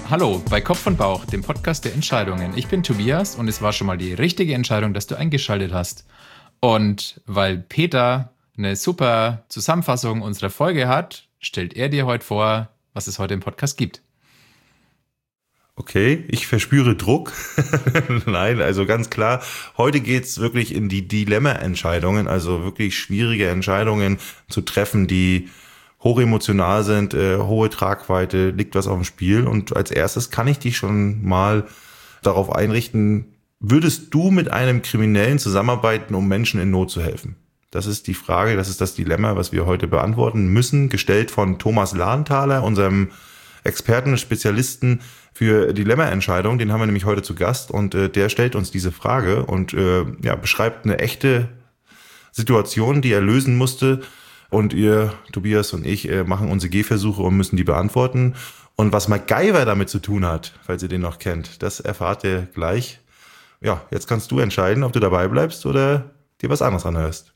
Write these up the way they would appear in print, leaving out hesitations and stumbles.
Hallo bei Kopf und Bauch, dem Podcast der Entscheidungen. Ich bin Tobias und es war schon mal die richtige Entscheidung, dass du eingeschaltet hast. Und weil Peter eine super Zusammenfassung unserer Folge hat, stellt er dir heute vor, was es heute im Podcast gibt. Okay, ich verspüre Druck. Nein, also ganz klar, heute geht's wirklich in die Dilemma-Entscheidungen, also wirklich schwierige Entscheidungen zu treffen, die hochemotional sind, hohe Tragweite, liegt was auf dem Spiel. Und als erstes kann ich dich schon mal darauf einrichten, würdest du mit einem Kriminellen zusammenarbeiten, um Menschen in Not zu helfen? Das ist die Frage, das ist das Dilemma, was wir heute beantworten müssen, gestellt von Thomas Lahnthaler, unserem Experten, Spezialisten für Dilemma-Entscheidungen. Den haben wir nämlich heute zu Gast und der stellt uns diese Frage und beschreibt eine echte Situation, die er lösen musste. Und ihr, Tobias und ich, machen unsere Gehversuche und müssen die beantworten. Und was MacGyver damit zu tun hat, falls ihr den noch kennt, das erfahrt ihr gleich. Ja, jetzt kannst du entscheiden, ob du dabei bleibst oder dir was anderes anhörst.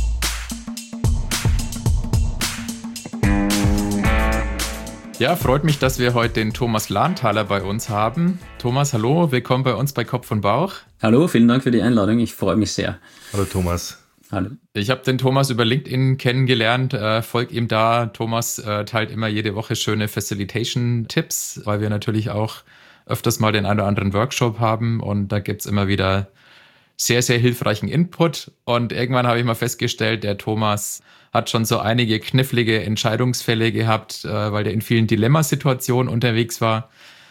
Ja, freut mich, dass wir heute den Thomas Lahnthaler bei uns haben. Thomas, hallo, willkommen bei uns bei Kopf und Bauch. Hallo, vielen Dank für die Einladung, ich freue mich sehr. Hallo Thomas. Hallo. Ich habe den Thomas über LinkedIn kennengelernt, folgt ihm da. Thomas teilt immer jede Woche schöne Facilitation-Tipps, weil wir natürlich auch öfters mal den einen oder anderen Workshop haben und da gibt's immer wieder sehr, sehr hilfreichen Input. Und irgendwann habe ich mal festgestellt, der Thomas hat schon so einige knifflige Entscheidungsfälle gehabt, weil der in vielen Dilemmasituationen unterwegs war.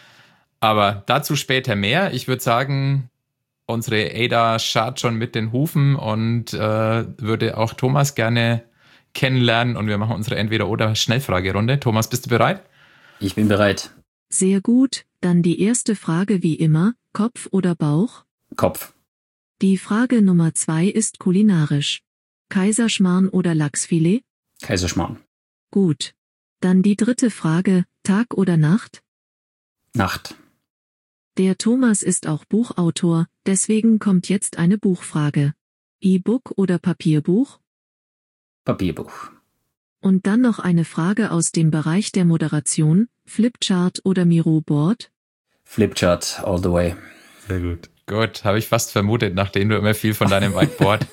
Aber dazu später mehr. Ich würde sagen, unsere Ada scharrt schon mit den Hufen und würde auch Thomas gerne kennenlernen. Und wir machen unsere Entweder-oder-Schnellfragerunde. Thomas, bist du bereit? Ich bin bereit. Sehr gut, dann die erste Frage wie immer, Kopf oder Bauch? Kopf. Die Frage Nummer 2 ist kulinarisch. Kaiserschmarrn oder Lachsfilet? Kaiserschmarrn. Gut. Dann die dritte Frage, Tag oder Nacht? Nacht. Der Thomas ist auch Buchautor, deswegen kommt jetzt eine Buchfrage. E-Book oder Papierbuch? Papierbuch. Und dann noch eine Frage aus dem Bereich der Moderation, Flipchart oder Miroboard? Flipchart all the way. Sehr gut. Gut, habe ich fast vermutet, nachdem du immer viel von deinem Whiteboard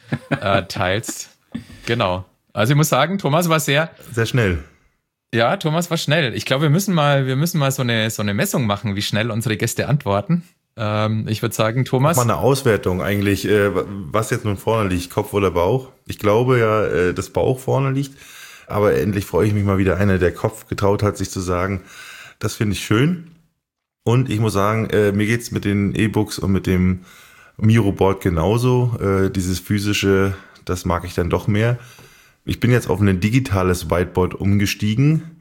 teilst. Genau. Also ich muss sagen, Thomas war sehr schnell. Ja, Thomas war schnell. Ich glaube, wir müssen mal so eine Messung machen, wie schnell unsere Gäste antworten. Ich würde sagen, Thomas. Mach mal eine Auswertung eigentlich, was jetzt nun vorne liegt, Kopf oder Bauch. Ich glaube ja, dass Bauch vorne liegt, aber endlich freue ich mich mal wieder, einer, der Kopf getraut hat, sich zu sagen, das finde ich schön. Und ich muss sagen, mir geht's mit den E-Books und mit dem Miroboard genauso. Dieses physische, das mag ich dann doch mehr. Ich bin jetzt auf ein digitales Whiteboard umgestiegen.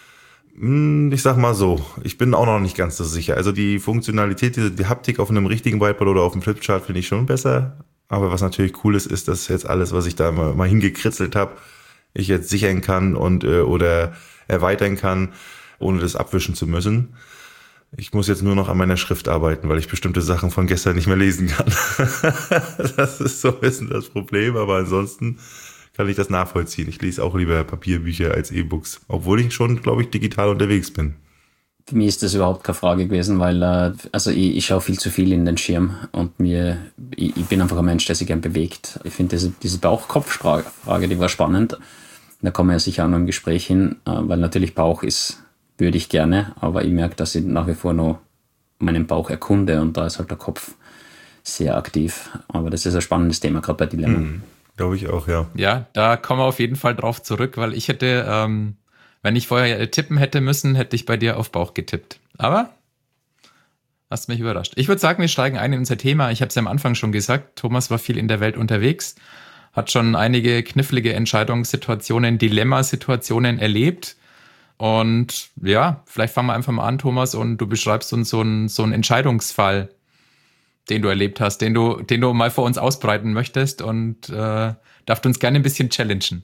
Ich sag mal so, ich bin auch noch nicht ganz so sicher. Also die Funktionalität, die Haptik auf einem richtigen Whiteboard oder auf dem Flipchart finde ich schon besser. Aber was natürlich cool ist, dass jetzt alles, was ich da mal hingekritzelt habe, ich jetzt sichern kann und oder erweitern kann, ohne das abwischen zu müssen. Ich muss jetzt nur noch an meiner Schrift arbeiten, weil ich bestimmte Sachen von gestern nicht mehr lesen kann. Das ist so ein bisschen das Problem, aber ansonsten kann ich das nachvollziehen. Ich lese auch lieber Papierbücher als E-Books, obwohl ich schon, glaube ich, digital unterwegs bin. Für mich ist das überhaupt keine Frage gewesen, weil ich schaue viel zu viel in den Schirm und ich bin einfach ein Mensch, der sich gern bewegt. Ich finde diese Bauch-Kopf-Frage, die war spannend. Da kommen wir ja sicher auch noch im Gespräch hin, weil natürlich Bauch würde ich gerne, aber ich merke, dass ich nach wie vor noch meinen Bauch erkunde und da ist halt der Kopf sehr aktiv. Aber das ist ein spannendes Thema, gerade bei Dilemma. Glaube ich auch, ja. Ja, da kommen wir auf jeden Fall drauf zurück, weil ich hätte, wenn ich vorher tippen hätte müssen, hätte ich bei dir auf Bauch getippt. Aber hast mich überrascht. Ich würde sagen, wir steigen ein in unser Thema. Ich habe es ja am Anfang schon gesagt, Thomas war viel in der Welt unterwegs, hat schon einige knifflige Entscheidungssituationen, Dilemmasituationen erlebt. Und ja, vielleicht fangen wir einfach mal an, Thomas, und du beschreibst uns so einen Entscheidungsfall, den du erlebt hast, den du mal vor uns ausbreiten möchtest und darfst uns gerne ein bisschen challengen.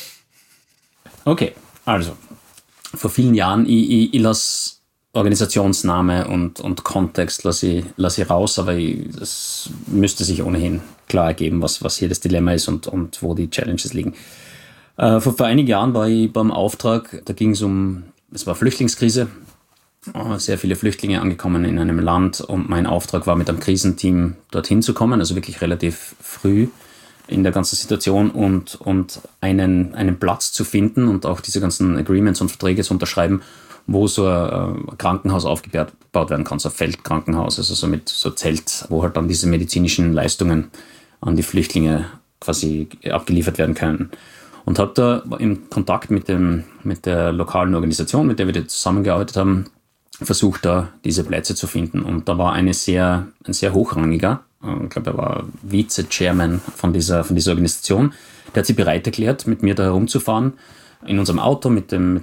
Okay, also vor vielen Jahren, ich lasse Organisationsname und Kontext lasse ich raus, aber es müsste sich ohnehin klar ergeben, was hier das Dilemma ist und wo die Challenges liegen. Vor einigen Jahren war ich beim Auftrag, da ging es war Flüchtlingskrise sehr viele Flüchtlinge angekommen in einem Land und mein Auftrag war, mit einem Krisenteam dorthin zu kommen, also wirklich relativ früh in der ganzen Situation und einen Platz zu finden und auch diese ganzen Agreements und Verträge zu unterschreiben, wo so ein Krankenhaus aufgebaut werden kann, so ein Feldkrankenhaus, also so mit so Zelt, wo halt dann diese medizinischen Leistungen an die Flüchtlinge quasi abgeliefert werden können. Und habe da im Kontakt mit der lokalen Organisation, mit der wir zusammengearbeitet haben, versucht, da diese Plätze zu finden. Und da war ein sehr hochrangiger, ich glaube, er war Vize-Chairman von dieser Organisation, der hat sich bereit erklärt, mit mir da herumzufahren, in unserem Auto mit dem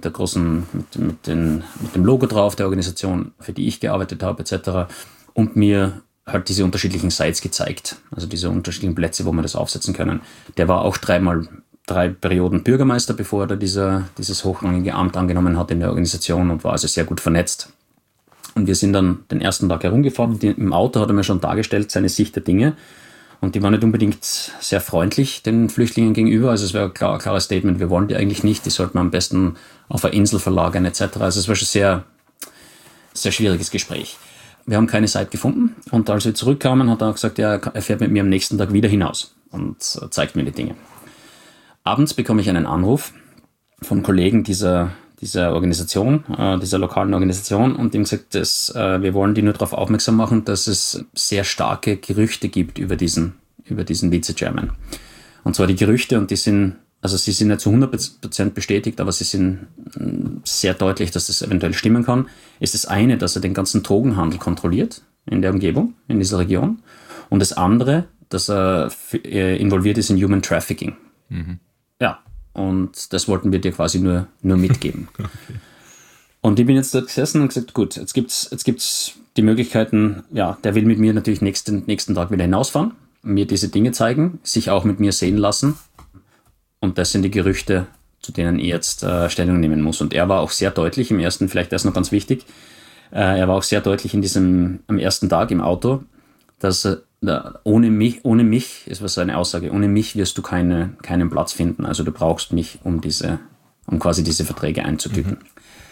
Logo drauf der Organisation, für die ich gearbeitet habe, etc. Und mir halt diese unterschiedlichen Sites gezeigt, also diese unterschiedlichen Plätze, wo wir das aufsetzen können. Der war auch 3 Perioden Bürgermeister, bevor er da dieses hochrangige Amt angenommen hat in der Organisation und war also sehr gut vernetzt. Und wir sind dann den ersten Tag herumgefahren und im Auto hat er mir schon dargestellt seine Sicht der Dinge. Und die war nicht unbedingt sehr freundlich den Flüchtlingen gegenüber. Also es war ein klares Statement, wir wollen die eigentlich nicht, die sollten wir am besten auf eine Insel verlagern etc. Also es war schon sehr, sehr schwieriges Gespräch. Wir haben keine Site gefunden und als wir zurückkamen, hat er gesagt, ja, er fährt mit mir am nächsten Tag wieder hinaus und zeigt mir die Dinge. Abends bekomme ich einen Anruf von Kollegen dieser Organisation, dieser lokalen Organisation und ihm gesagt, wir wollen die nur darauf aufmerksam machen, dass es sehr starke Gerüchte gibt über diesen Vize-Chairman. Und zwar die Gerüchte, und sie sind nicht zu 100% bestätigt, aber sie sind sehr deutlich, dass das eventuell stimmen kann, ist das eine, dass er den ganzen Drogenhandel kontrolliert in der Umgebung, in dieser Region, und das andere, dass er involviert ist in Human Trafficking. Mhm. Ja, und das wollten wir dir quasi nur mitgeben. Okay. Und ich bin jetzt dort gesessen und gesagt, gut, jetzt gibt's die Möglichkeiten, ja, der will mit mir natürlich nächsten Tag wieder hinausfahren, mir diese Dinge zeigen, sich auch mit mir sehen lassen. Und das sind die Gerüchte, zu denen er jetzt Stellung nehmen muss. Und er war auch sehr deutlich im ersten, vielleicht das noch ganz wichtig, er war auch sehr deutlich am ersten Tag im Auto, dass ohne mich, es war seine Aussage, ohne mich wirst du keinen Platz finden. Also du brauchst mich, um quasi diese Verträge einzutüten. Mhm.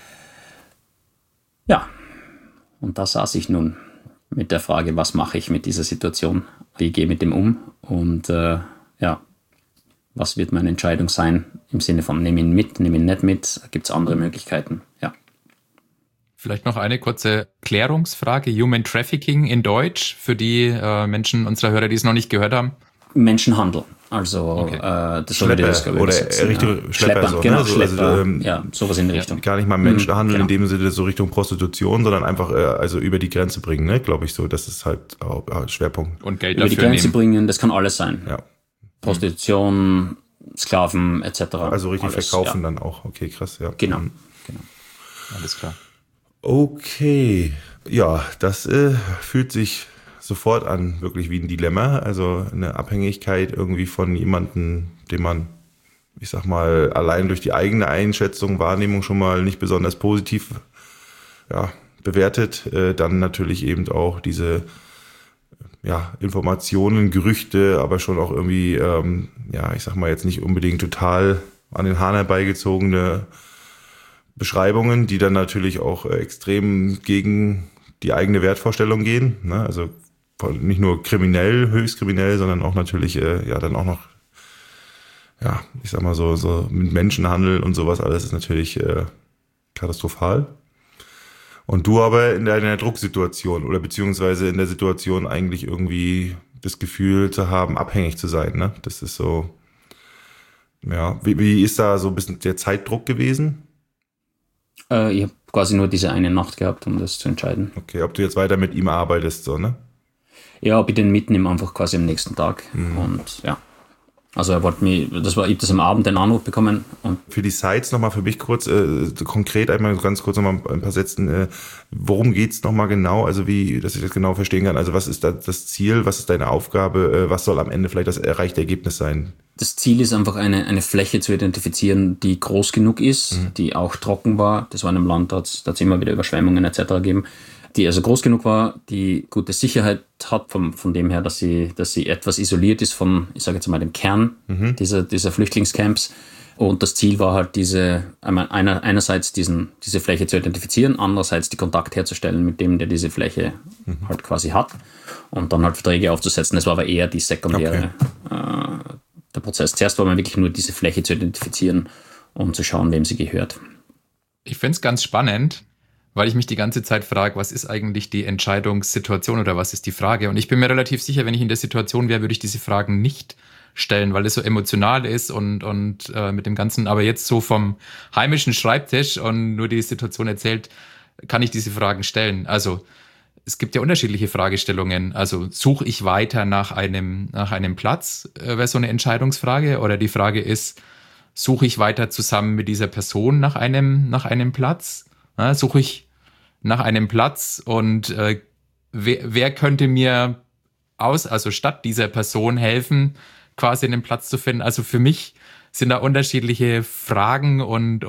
Ja, und da saß ich nun mit der Frage, was mache ich mit dieser Situation? Wie gehe ich mit dem um? Und was wird meine Entscheidung sein im Sinne von nehme ihn mit, nehme ihn nicht mit? Gibt es andere Möglichkeiten? Ja. Vielleicht noch eine kurze Klärungsfrage. Human Trafficking in Deutsch für die Menschen unserer Hörer, die es noch nicht gehört haben. Menschenhandel. Also okay. Das soll das oder Richtung Schlepper. So, genau, ne? Schlepper, sowas in die Richtung. Gar nicht mal Menschenhandel in dem Sinne so Richtung Prostitution, sondern einfach also über die Grenze bringen, ne? Glaube ich so. Das ist halt auch Schwerpunkt. Und Geld über dafür die Grenze nehmen. Bringen, das kann alles sein. Ja. Prostitution, Sklaven etc. Also richtig alles, verkaufen ja. dann auch. Okay, krass, ja. Genau. Alles klar. Okay, ja, das fühlt sich sofort an, wirklich wie ein Dilemma. Also eine Abhängigkeit irgendwie von jemandem, den man, ich sag mal, allein durch die eigene Einschätzung, Wahrnehmung schon mal nicht besonders positiv bewertet. Dann natürlich eben auch diese Informationen, Gerüchte, aber schon auch irgendwie, ich sag mal jetzt nicht unbedingt total an den Haaren herbeigezogene Beschreibungen, die dann natürlich auch extrem gegen die eigene Wertvorstellung gehen. Ne? Also nicht nur kriminell, höchst kriminell, sondern auch natürlich dann auch noch, ich sag mal so mit Menschenhandel und sowas alles ist natürlich katastrophal. Und du aber in deiner Drucksituation oder beziehungsweise in der Situation eigentlich irgendwie das Gefühl zu haben, abhängig zu sein. Ne? Das ist so, wie ist da so ein bisschen der Zeitdruck gewesen? Ich habe quasi nur diese eine Nacht gehabt, um das zu entscheiden. Okay, ob du jetzt weiter mit ihm arbeitest, so, ne? Ja, ob ich den mitnehme einfach quasi am nächsten Tag. Mhm. Und ja. Also ich habe das am Abend den Anruf bekommen. Und für die Sites nochmal für mich kurz, konkret einmal ganz kurz nochmal ein paar Sätzen, worum geht's nochmal genau, also dass ich das genau verstehen kann, also was ist da das Ziel, was ist deine Aufgabe, was soll am Ende vielleicht das erreichte Ergebnis sein? Das Ziel ist einfach eine Fläche zu identifizieren, die groß genug ist, die auch trocken war, das war in einem Land, da hat es immer wieder Überschwemmungen etc. gegeben, die also groß genug war, die gute Sicherheit hat, von dem her, dass sie etwas isoliert ist vom, ich sage jetzt mal, dem Kern dieser Flüchtlingscamps, Und das Ziel war halt einerseits diese Fläche zu identifizieren, andererseits die Kontakt herzustellen mit dem, der diese Fläche halt quasi hat und dann halt Verträge aufzusetzen. Das war aber eher die sekundäre der Prozess. Zuerst war man wirklich nur diese Fläche zu identifizieren, um zu schauen, wem sie gehört. Ich finde es ganz spannend, weil ich mich die ganze Zeit frage, was ist eigentlich die Entscheidungssituation oder was ist die Frage? Und ich bin mir relativ sicher, wenn ich in der Situation wäre, würde ich diese Fragen nicht stellen, weil es so emotional ist und mit dem Ganzen, aber jetzt so vom heimischen Schreibtisch und nur die Situation erzählt, kann ich diese Fragen stellen. Also es gibt ja unterschiedliche Fragestellungen. Also suche ich weiter nach einem Platz, wäre so eine Entscheidungsfrage, oder die Frage ist, suche ich weiter zusammen mit dieser Person nach einem Platz? Ja, suche ich nach einem Platz und wer könnte mir also statt dieser Person helfen, quasi einen Platz zu finden? Also für mich sind da unterschiedliche Fragen und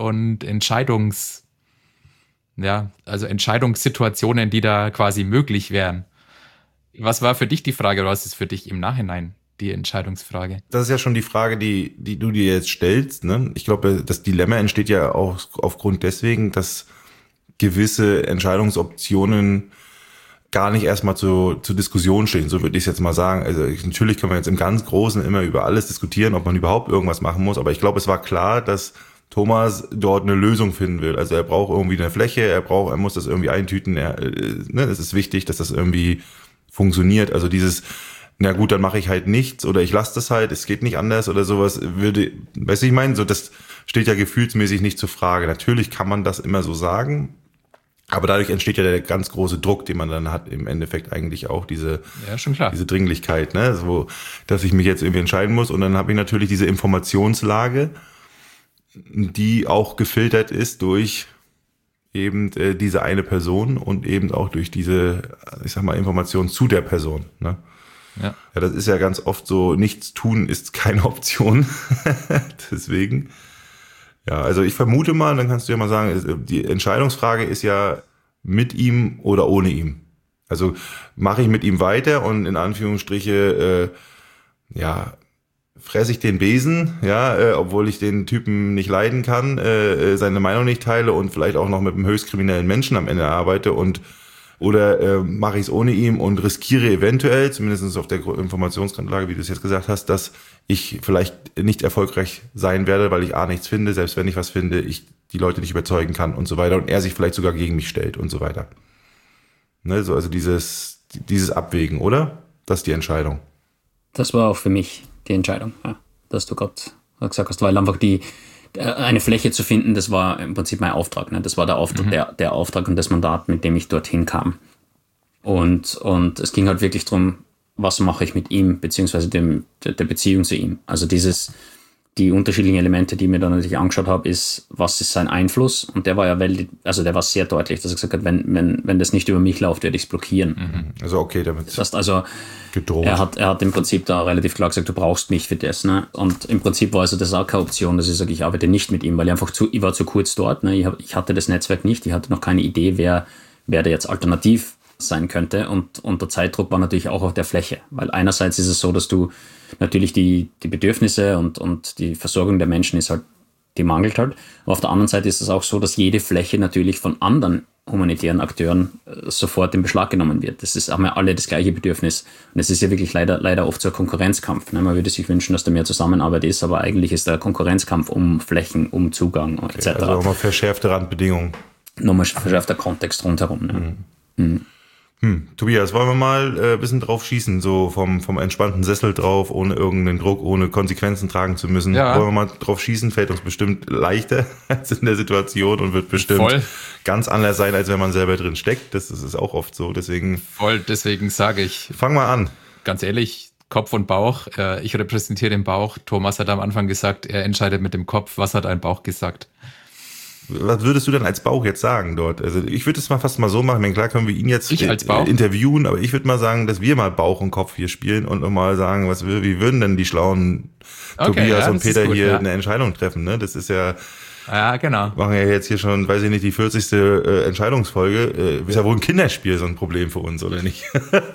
Entscheidungssituationen, die da quasi möglich wären. Was war für dich die Frage, oder was ist für dich im Nachhinein die Entscheidungsfrage? Das ist ja schon die Frage, die du dir jetzt stellst, ne? Ich glaube, das Dilemma entsteht ja auch aufgrund deswegen, dass gewisse Entscheidungsoptionen gar nicht erstmal zur Diskussion stehen, so würde ich es jetzt mal sagen. Also natürlich kann man jetzt im ganz Großen immer über alles diskutieren, ob man überhaupt irgendwas machen muss, aber ich glaube, es war klar, dass Thomas dort eine Lösung finden will. Also er braucht irgendwie eine Fläche, er muss das irgendwie eintüten, es ist wichtig, dass das irgendwie funktioniert. Also dieses, na gut, dann mache ich halt nichts oder ich lasse das halt, es geht nicht anders oder sowas, weißt du, ich meine, so das steht ja gefühlsmäßig nicht zur Frage. Natürlich kann man das immer so sagen, aber dadurch entsteht ja der ganz große Druck, den man dann hat, im Endeffekt eigentlich auch diese Dringlichkeit, ne, so, dass ich mich jetzt irgendwie entscheiden muss. Und dann habe ich natürlich diese Informationslage, die auch gefiltert ist durch eben diese eine Person und eben auch durch diese, ich sag mal, Information zu der Person, ne. Ja, das ist ja ganz oft so, nichts tun ist keine Option. Deswegen. Ja, also ich vermute mal, dann kannst du ja mal sagen, die Entscheidungsfrage ist ja mit ihm oder ohne ihm. Also mache ich mit ihm weiter und in Anführungsstriche, fresse ich den Besen, obwohl ich den Typen nicht leiden kann, seine Meinung nicht teile und vielleicht auch noch mit einem höchst kriminellen Menschen am Ende arbeite oder mache ich es ohne ihn und riskiere eventuell, zumindest auf der Informationsgrundlage, wie du es jetzt gesagt hast, dass ich vielleicht nicht erfolgreich sein werde, weil ich A, nichts finde, selbst wenn ich was finde, ich die Leute nicht überzeugen kann und so weiter und er sich vielleicht sogar gegen mich stellt und so weiter. Ne, so, also dieses Abwägen, oder? Das ist die Entscheidung. Das war auch für mich die Entscheidung, ja, dass du gerade gesagt hast, weil einfach eine Fläche zu finden, das war im Prinzip mein Auftrag. Ne? Das war der Auftrag, der Auftrag und das Mandat, mit dem ich dorthin kam. Und es ging halt wirklich darum, was mache ich mit ihm, beziehungsweise der Beziehung zu ihm. Also die unterschiedlichen Elemente, die ich mir dann natürlich angeschaut habe, ist, was ist sein Einfluss? Und der war ja der war sehr deutlich, dass er gesagt hat, wenn das nicht über mich läuft, werde ich es blockieren. Also okay, damit. Das heißt also, gedroht. Er hat im Prinzip da relativ klar gesagt, du brauchst mich für das. Ne? Und im Prinzip war also das auch keine Option, dass ich sage, ich arbeite nicht mit ihm, weil ich war zu kurz dort. Ne? Ich hatte das Netzwerk nicht, ich hatte noch keine Idee, wer da jetzt alternativ sein könnte. Und der Zeitdruck war natürlich auch auf der Fläche. Weil einerseits ist es so, dass du natürlich die Bedürfnisse und die Versorgung der Menschen ist halt, die mangelt halt. Aber auf der anderen Seite ist es auch so, dass jede Fläche natürlich von anderen humanitären Akteuren sofort in Beschlag genommen wird. Haben ja alle das gleiche Bedürfnis. Und es ist ja wirklich leider oft so ein Konkurrenzkampf. Ne? Man würde sich wünschen, dass da mehr Zusammenarbeit ist, aber eigentlich ist da ein Konkurrenzkampf um Flächen, um Zugang etc. Also auch mal verschärfte Randbedingungen. Nochmal verschärfter Kontext rundherum. Ne? Tobias, wollen wir mal ein bisschen drauf schießen, so vom entspannten Sessel drauf, ohne irgendeinen Druck, ohne Konsequenzen tragen zu müssen. Ja. Wollen wir mal drauf schießen, fällt uns bestimmt leichter als in der Situation und wird bestimmt ganz anders sein, als wenn man selber drin steckt. Das ist auch oft so, deswegen sage ich. Fang mal an. Ganz ehrlich, Kopf und Bauch. Ich repräsentiere den Bauch. Thomas hat am Anfang gesagt, er entscheidet mit dem Kopf. Was hat ein Bauch gesagt? Was würdest du denn als Bauch jetzt sagen dort? Also ich würde es fast mal so machen, ich meine, klar können wir ihn jetzt interviewen, aber ich würde mal sagen, dass wir mal Bauch und Kopf hier spielen und mal sagen, wie würden denn die schlauen Tobias und Peter hier eine Entscheidung treffen, ne? Das ist ja, genau. Machen ja jetzt hier schon, weiß ich nicht, die 40. Entscheidungsfolge. Ist ja wohl ein Kinderspiel so ein Problem für uns, oder nicht?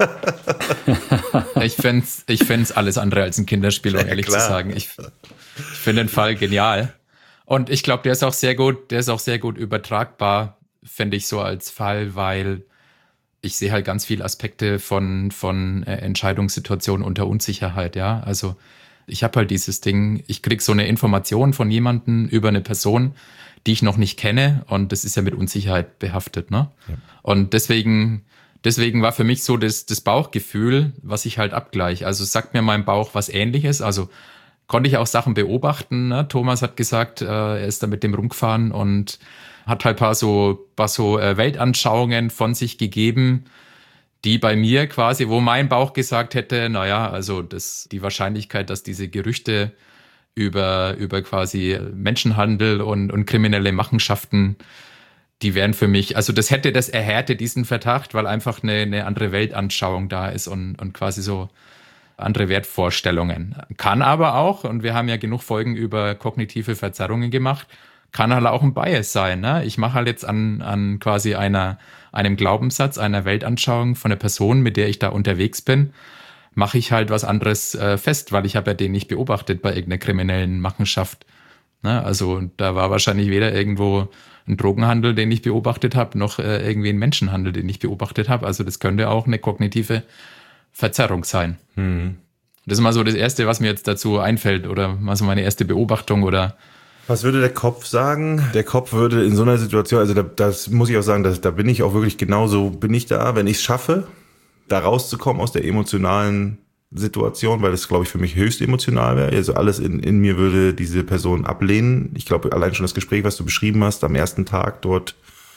Ich fänd's alles andere als ein Kinderspiel, um ehrlich zu sagen. Ich finde den Fall genial. Und ich glaube, der ist auch sehr gut übertragbar, fände ich so als Fall, weil ich sehe halt ganz viele Aspekte von Entscheidungssituationen unter Unsicherheit, ja. Also ich habe halt dieses Ding, ich krieg so eine Information von jemandem über eine Person, die ich noch nicht kenne, und das ist ja mit Unsicherheit behaftet, ne? Ja. Und deswegen war für mich so das Bauchgefühl, was ich halt abgleiche. Also sagt mir mein Bauch was Ähnliches, also konnte ich auch Sachen beobachten, ne? Thomas hat gesagt, er ist da mit dem rumgefahren und hat halt paar so Weltanschauungen von sich gegeben, die bei mir quasi, wo mein Bauch gesagt hätte, naja, also die Wahrscheinlichkeit, dass diese Gerüchte über quasi Menschenhandel und kriminelle Machenschaften, die wären für mich, also das erhärte diesen Verdacht, weil einfach eine andere Weltanschauung da ist und quasi so andere Wertvorstellungen. Kann aber auch, und wir haben ja genug Folgen über kognitive Verzerrungen gemacht, kann halt auch ein Bias sein, ne? Ich mache halt jetzt an quasi einem Glaubenssatz, einer Weltanschauung von der Person, mit der ich da unterwegs bin, mache ich halt was anderes fest, weil ich habe ja den nicht beobachtet bei irgendeiner kriminellen Machenschaft. Ne? Also da war wahrscheinlich weder irgendwo ein Drogenhandel, den ich beobachtet habe, noch irgendwie ein Menschenhandel, den ich beobachtet habe. Also das könnte auch eine kognitive Verzerrung sein. Das ist mal so das Erste, was mir jetzt dazu einfällt, oder mal so meine erste Beobachtung oder. Was würde der Kopf sagen? Der Kopf würde in so einer Situation, also das muss ich auch sagen, da bin ich auch wirklich genauso, bin ich da, wenn ich es schaffe, da rauszukommen aus der emotionalen Situation, weil das, glaube ich, für mich höchst emotional wäre. Also alles in mir würde diese Person ablehnen. Ich glaube, allein schon das Gespräch, was du beschrieben hast, am ersten Tag dort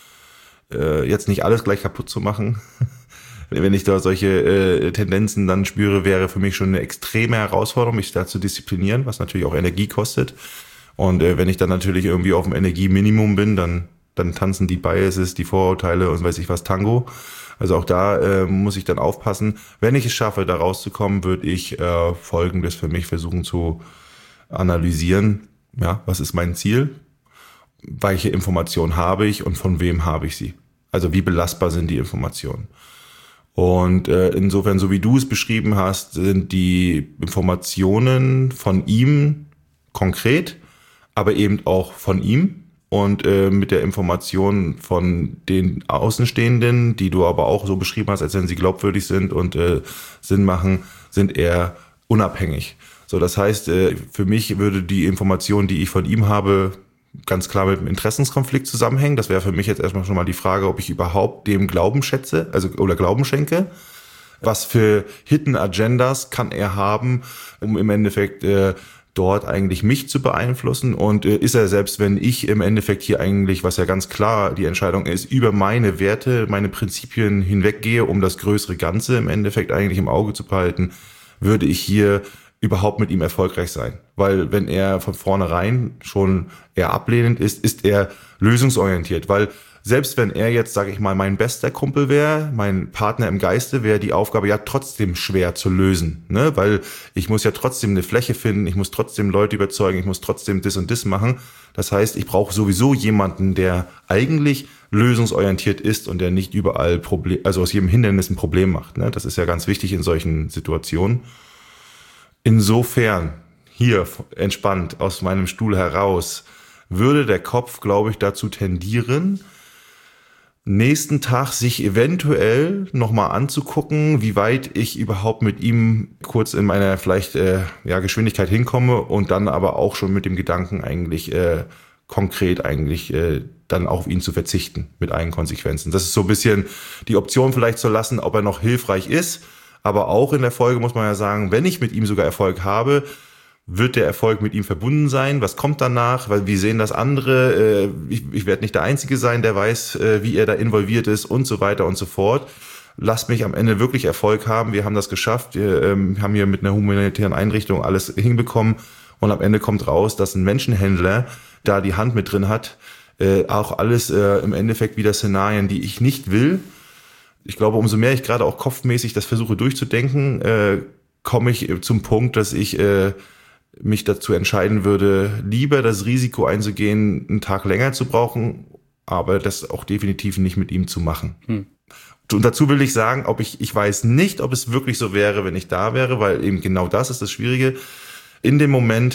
jetzt nicht alles gleich kaputt zu machen. Wenn ich da solche Tendenzen dann spüre, wäre für mich schon eine extreme Herausforderung, mich da zu disziplinieren, was natürlich auch Energie kostet. Und wenn ich dann natürlich irgendwie auf dem Energieminimum bin, dann tanzen die Biases, die Vorurteile und weiß ich was Tango. Also auch da muss ich dann aufpassen. Wenn ich es schaffe, da rauszukommen, würde ich Folgendes für mich versuchen zu analysieren. Ja, was ist mein Ziel? Welche Informationen habe ich und von wem habe ich sie? Also wie belastbar sind die Informationen? Und insofern, so wie du es beschrieben hast, sind die Informationen von ihm konkret, aber eben auch von ihm und mit der Information von den Außenstehenden, die du aber auch so beschrieben hast, als wenn sie glaubwürdig sind und Sinn machen, sind eher unabhängig. So, das heißt, für mich würde die Information, die ich von ihm habe, ganz klar mit dem Interessenskonflikt zusammenhängen. Das wäre für mich jetzt erstmal schon mal die Frage, ob ich überhaupt dem Glauben schätze, oder Glauben schenke. Was für Hidden Agendas kann er haben, um im Endeffekt dort eigentlich mich zu beeinflussen, und ist er, selbst wenn ich im Endeffekt hier eigentlich, was ja ganz klar die Entscheidung ist, über meine Werte, meine Prinzipien hinweggehe, um das größere Ganze im Endeffekt eigentlich im Auge zu behalten, würde ich hier überhaupt mit ihm erfolgreich sein. Weil wenn er von vornherein schon eher ablehnend ist, ist er lösungsorientiert, weil selbst wenn er jetzt, sage ich mal, mein bester Kumpel wäre, mein Partner im Geiste, wäre die Aufgabe ja trotzdem schwer zu lösen, ne? Weil ich muss ja trotzdem eine Fläche finden, ich muss trotzdem Leute überzeugen, ich muss trotzdem das und das machen. Das heißt, ich brauche sowieso jemanden, der eigentlich lösungsorientiert ist und der nicht überall also aus jedem Hindernis ein Problem macht, ne? Das ist ja ganz wichtig in solchen Situationen. Insofern, hier entspannt aus meinem Stuhl heraus, würde der Kopf, glaube ich, dazu tendieren, nächsten Tag sich eventuell nochmal anzugucken, wie weit ich überhaupt mit ihm kurz in meiner vielleicht Geschwindigkeit hinkomme, und dann aber auch schon mit dem Gedanken eigentlich konkret eigentlich dann auf ihn zu verzichten mit allen Konsequenzen. Das ist so ein bisschen die Option vielleicht zu lassen, ob er noch hilfreich ist. Aber auch in der Folge muss man ja sagen, wenn ich mit ihm sogar Erfolg habe, wird der Erfolg mit ihm verbunden sein? Was kommt danach? Weil wir sehen das andere. Ich werde nicht der Einzige sein, der weiß, wie er da involviert ist und so weiter und so fort. Lasst mich am Ende wirklich Erfolg haben. Wir haben das geschafft. Wir haben hier mit einer humanitären Einrichtung alles hinbekommen. Und am Ende kommt raus, dass ein Menschenhändler da die Hand mit drin hat. Auch alles im Endeffekt wieder Szenarien, die ich nicht will. Ich glaube, umso mehr ich gerade auch kopfmäßig das versuche durchzudenken, komme ich zum Punkt, dass ich mich dazu entscheiden würde, lieber das Risiko einzugehen, einen Tag länger zu brauchen, aber das auch definitiv nicht mit ihm zu machen. Und dazu will ich sagen, ich weiß nicht, ob es wirklich so wäre, wenn ich da wäre, weil eben genau das ist das Schwierige. In dem Moment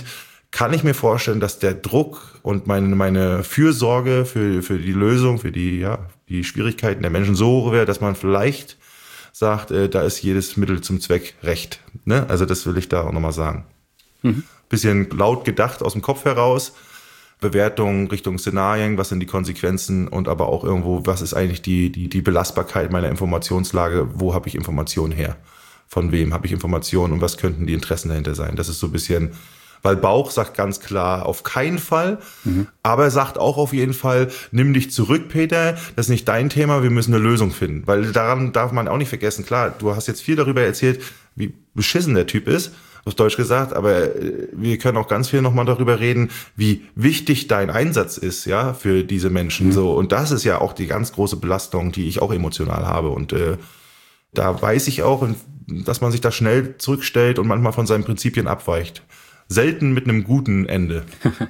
kann ich mir vorstellen, dass der Druck und meine Fürsorge für die Lösung, für die Schwierigkeiten der Menschen so hoch wäre, dass man vielleicht sagt, da ist jedes Mittel zum Zweck recht. Ne? Also das will ich da auch nochmal sagen. Bisschen laut gedacht aus dem Kopf heraus. Bewertung Richtung Szenarien, was sind die Konsequenzen und aber auch irgendwo, was ist eigentlich die Belastbarkeit meiner Informationslage, wo habe ich Informationen her? Von wem habe ich Informationen und was könnten die Interessen dahinter sein? Das ist so ein bisschen, weil Bauch sagt ganz klar, auf keinen Fall, aber er sagt auch auf jeden Fall, nimm dich zurück, Peter, das ist nicht dein Thema, wir müssen eine Lösung finden, weil daran darf man auch nicht vergessen, klar, du hast jetzt viel darüber erzählt, wie beschissen der Typ ist, auf Deutsch gesagt, aber wir können auch ganz viel nochmal darüber reden, wie wichtig dein Einsatz ist, ja, für diese Menschen, so, und das ist ja auch die ganz große Belastung, die ich auch emotional habe und da weiß ich auch, dass man sich da schnell zurückstellt und manchmal von seinen Prinzipien abweicht. Selten mit einem guten Ende.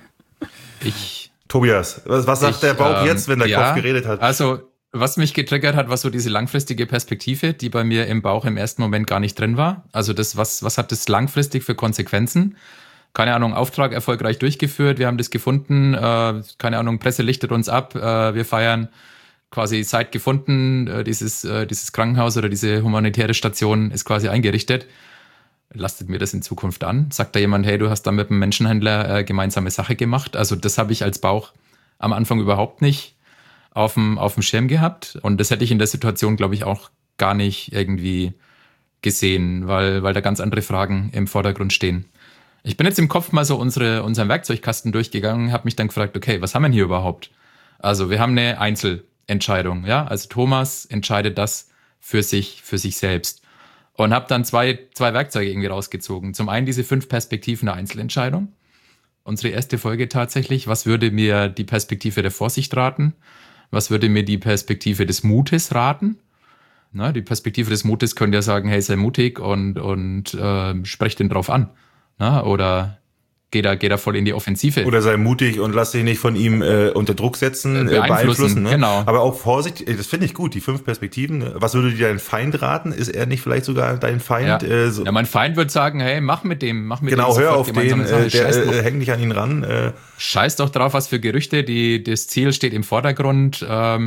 Tobias, was sagt der Bauch jetzt, wenn der Kopf geredet hat? Also, was mich getriggert hat, war so diese langfristige Perspektive, die bei mir im Bauch im ersten Moment gar nicht drin war. Also das, was hat das langfristig für Konsequenzen? Keine Ahnung, Auftrag erfolgreich durchgeführt, wir haben das gefunden, keine Ahnung, Presse lichtet uns ab, wir feiern quasi Site gefunden, dieses Krankenhaus oder diese humanitäre Station ist quasi eingerichtet. Lastet mir das in Zukunft an? Sagt da jemand, hey, du hast da mit einem Menschenhändler gemeinsame Sache gemacht? Also das habe ich als Bauch am Anfang überhaupt nicht auf dem Schirm gehabt. Und das hätte ich in der Situation, glaube ich, auch gar nicht irgendwie gesehen, weil da ganz andere Fragen im Vordergrund stehen. Ich bin jetzt im Kopf mal so unseren Werkzeugkasten durchgegangen, habe mich dann gefragt, okay, was haben wir denn hier überhaupt? Also wir haben eine Einzelentscheidung, ja. Also Thomas entscheidet das für sich selbst. Und habe dann zwei Werkzeuge irgendwie rausgezogen. Zum einen diese 5 Perspektiven der Einzelentscheidung. Unsere erste Folge tatsächlich. Was würde mir die Perspektive der Vorsicht raten? Was würde mir die Perspektive des Mutes raten? Na, die Perspektive des Mutes könnte ja sagen, hey, sei mutig und sprech den drauf an. Na, oder geh da voll in die Offensive. Oder sei mutig und lass dich nicht von ihm unter Druck setzen, beeinflussen. Ne? Genau. Aber auch Vorsicht, das finde ich gut, die 5 Perspektiven. Was würde dir dein Feind raten? Ist er nicht vielleicht sogar dein Feind? Ja, ja, mein Feind würde sagen, hey, mach mit dem genau, hör auf den, häng dich an ihn ran. Scheiß doch drauf, was für Gerüchte, das Ziel steht im Vordergrund,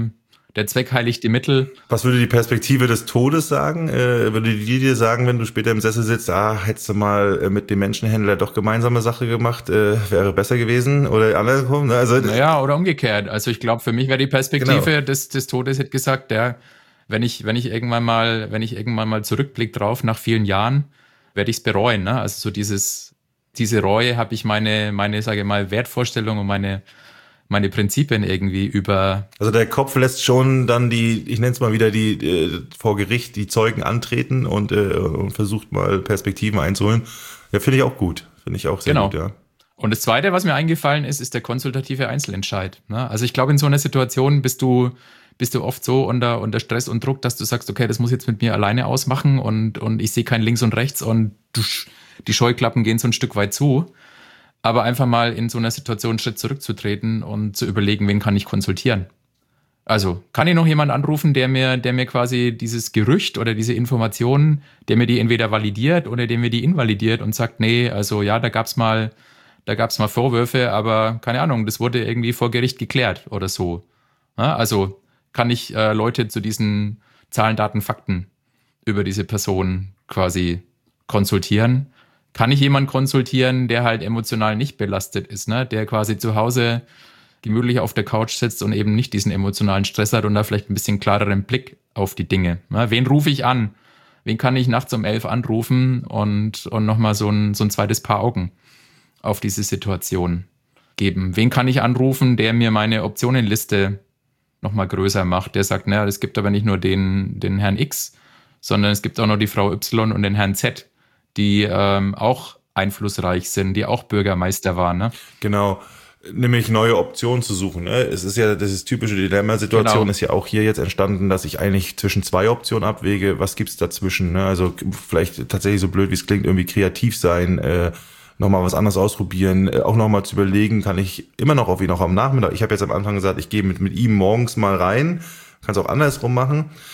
der Zweck heiligt die Mittel. Was würde die Perspektive des Todes sagen? Würde die dir sagen, wenn du später im Sessel sitzt, hättest du mal mit dem Menschenhändler doch gemeinsame Sache gemacht, wäre besser gewesen oder andersrum? Ne? Also, naja, oder umgekehrt. Also ich glaube, für mich wäre die Perspektive des Todes, hätte gesagt, wenn ich irgendwann mal zurückblicke drauf nach vielen Jahren, werde ich es bereuen. Ne? Also so diese Reue habe ich meine, sage ich mal, Wertvorstellung und meine Prinzipien irgendwie über. Also der Kopf lässt schon dann ich nenne es mal wieder vor Gericht die Zeugen antreten und versucht mal Perspektiven einzuholen. Ja, finde ich auch gut. Finde ich auch sehr gut, ja. Und das Zweite, was mir eingefallen ist der konsultative Einzelentscheid. Ne? Also ich glaube, in so einer Situation bist du oft so unter Stress und Druck, dass du sagst, okay, das muss ich jetzt mit mir alleine ausmachen und ich sehe kein links und rechts und die Scheuklappen gehen so ein Stück weit zu. Aber einfach mal in so einer Situation einen Schritt zurückzutreten und zu überlegen, wen kann ich konsultieren? Also, kann ich noch jemand anrufen, der mir quasi dieses Gerücht oder diese Informationen, der mir die entweder validiert oder der mir die invalidiert und sagt, nee, also ja, da gab's mal Vorwürfe, aber keine Ahnung, das wurde irgendwie vor Gericht geklärt oder so. Ja, also kann ich Leute zu diesen Zahlen, Daten, Fakten über diese Person quasi konsultieren? Kann ich jemanden konsultieren, der halt emotional nicht belastet ist, ne? Der quasi zu Hause gemütlich auf der Couch sitzt und eben nicht diesen emotionalen Stress hat und da vielleicht ein bisschen klareren Blick auf die Dinge. Ne? Wen rufe ich an? Wen kann ich nachts um 11 anrufen und nochmal so ein zweites Paar Augen auf diese Situation geben? Wen kann ich anrufen, der mir meine Optionenliste nochmal größer macht? Der sagt, naja, es gibt aber nicht nur den Herrn X, sondern es gibt auch noch die Frau Y und den Herrn Z, die auch einflussreich sind, die auch Bürgermeister waren. Ne? Genau, nämlich neue Optionen zu suchen. Ne? Es ist ja, das ist typische Dilemma-Situation, ist ja auch hier jetzt entstanden, dass ich eigentlich zwischen 2 Optionen abwäge. Was gibt's dazwischen? Ne? Also vielleicht tatsächlich so blöd, wie es klingt, irgendwie kreativ sein, nochmal was anderes ausprobieren, auch nochmal zu überlegen, kann ich immer noch auf ihn auch am Nachmittag. Ich habe jetzt am Anfang gesagt, ich gehe mit ihm morgens mal rein, kann es auch andersrum machen.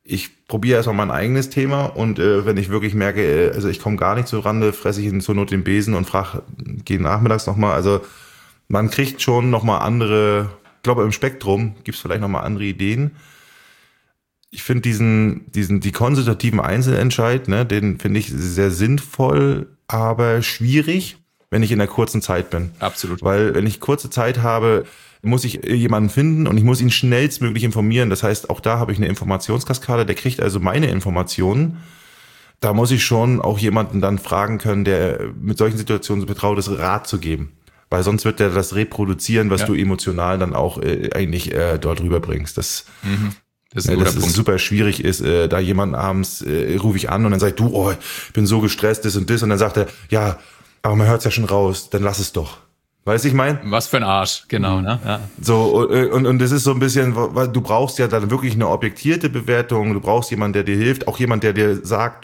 ich probiere erstmal mein eigenes Thema und wenn ich wirklich merke, also ich komme gar nicht zur Rande, fresse ich zur Not den Besen und gehe nachmittags nochmal. Also man kriegt schon nochmal andere, ich glaube im Spektrum gibt es vielleicht nochmal andere Ideen. Ich finde die konsultativen Einzelentscheid, ne, den finde ich sehr sinnvoll, aber schwierig, wenn ich in der kurzen Zeit bin. Absolut. Weil wenn ich kurze Zeit habe, muss ich jemanden finden und ich muss ihn schnellstmöglich informieren. Das heißt, auch da habe ich eine Informationskaskade, der kriegt also meine Informationen. Da muss ich schon auch jemanden dann fragen können, der mit solchen Situationen so betraut ist, Rat zu geben. Weil sonst wird der das reproduzieren, was du emotional dann auch eigentlich dort rüberbringst. Das ist super schwierig ist, da jemanden abends rufe ich an und dann sage ich, du, ich bin so gestresst, das und das. Und dann sagt er, ja, aber man hört es ja schon raus, dann lass es doch. Weißt du, ich meine? Was für ein Arsch, genau, ne? Ja. So, und das ist so ein bisschen, weil du brauchst ja dann wirklich eine objektierte Bewertung, du brauchst jemanden, der dir hilft, auch jemand, der dir sagt,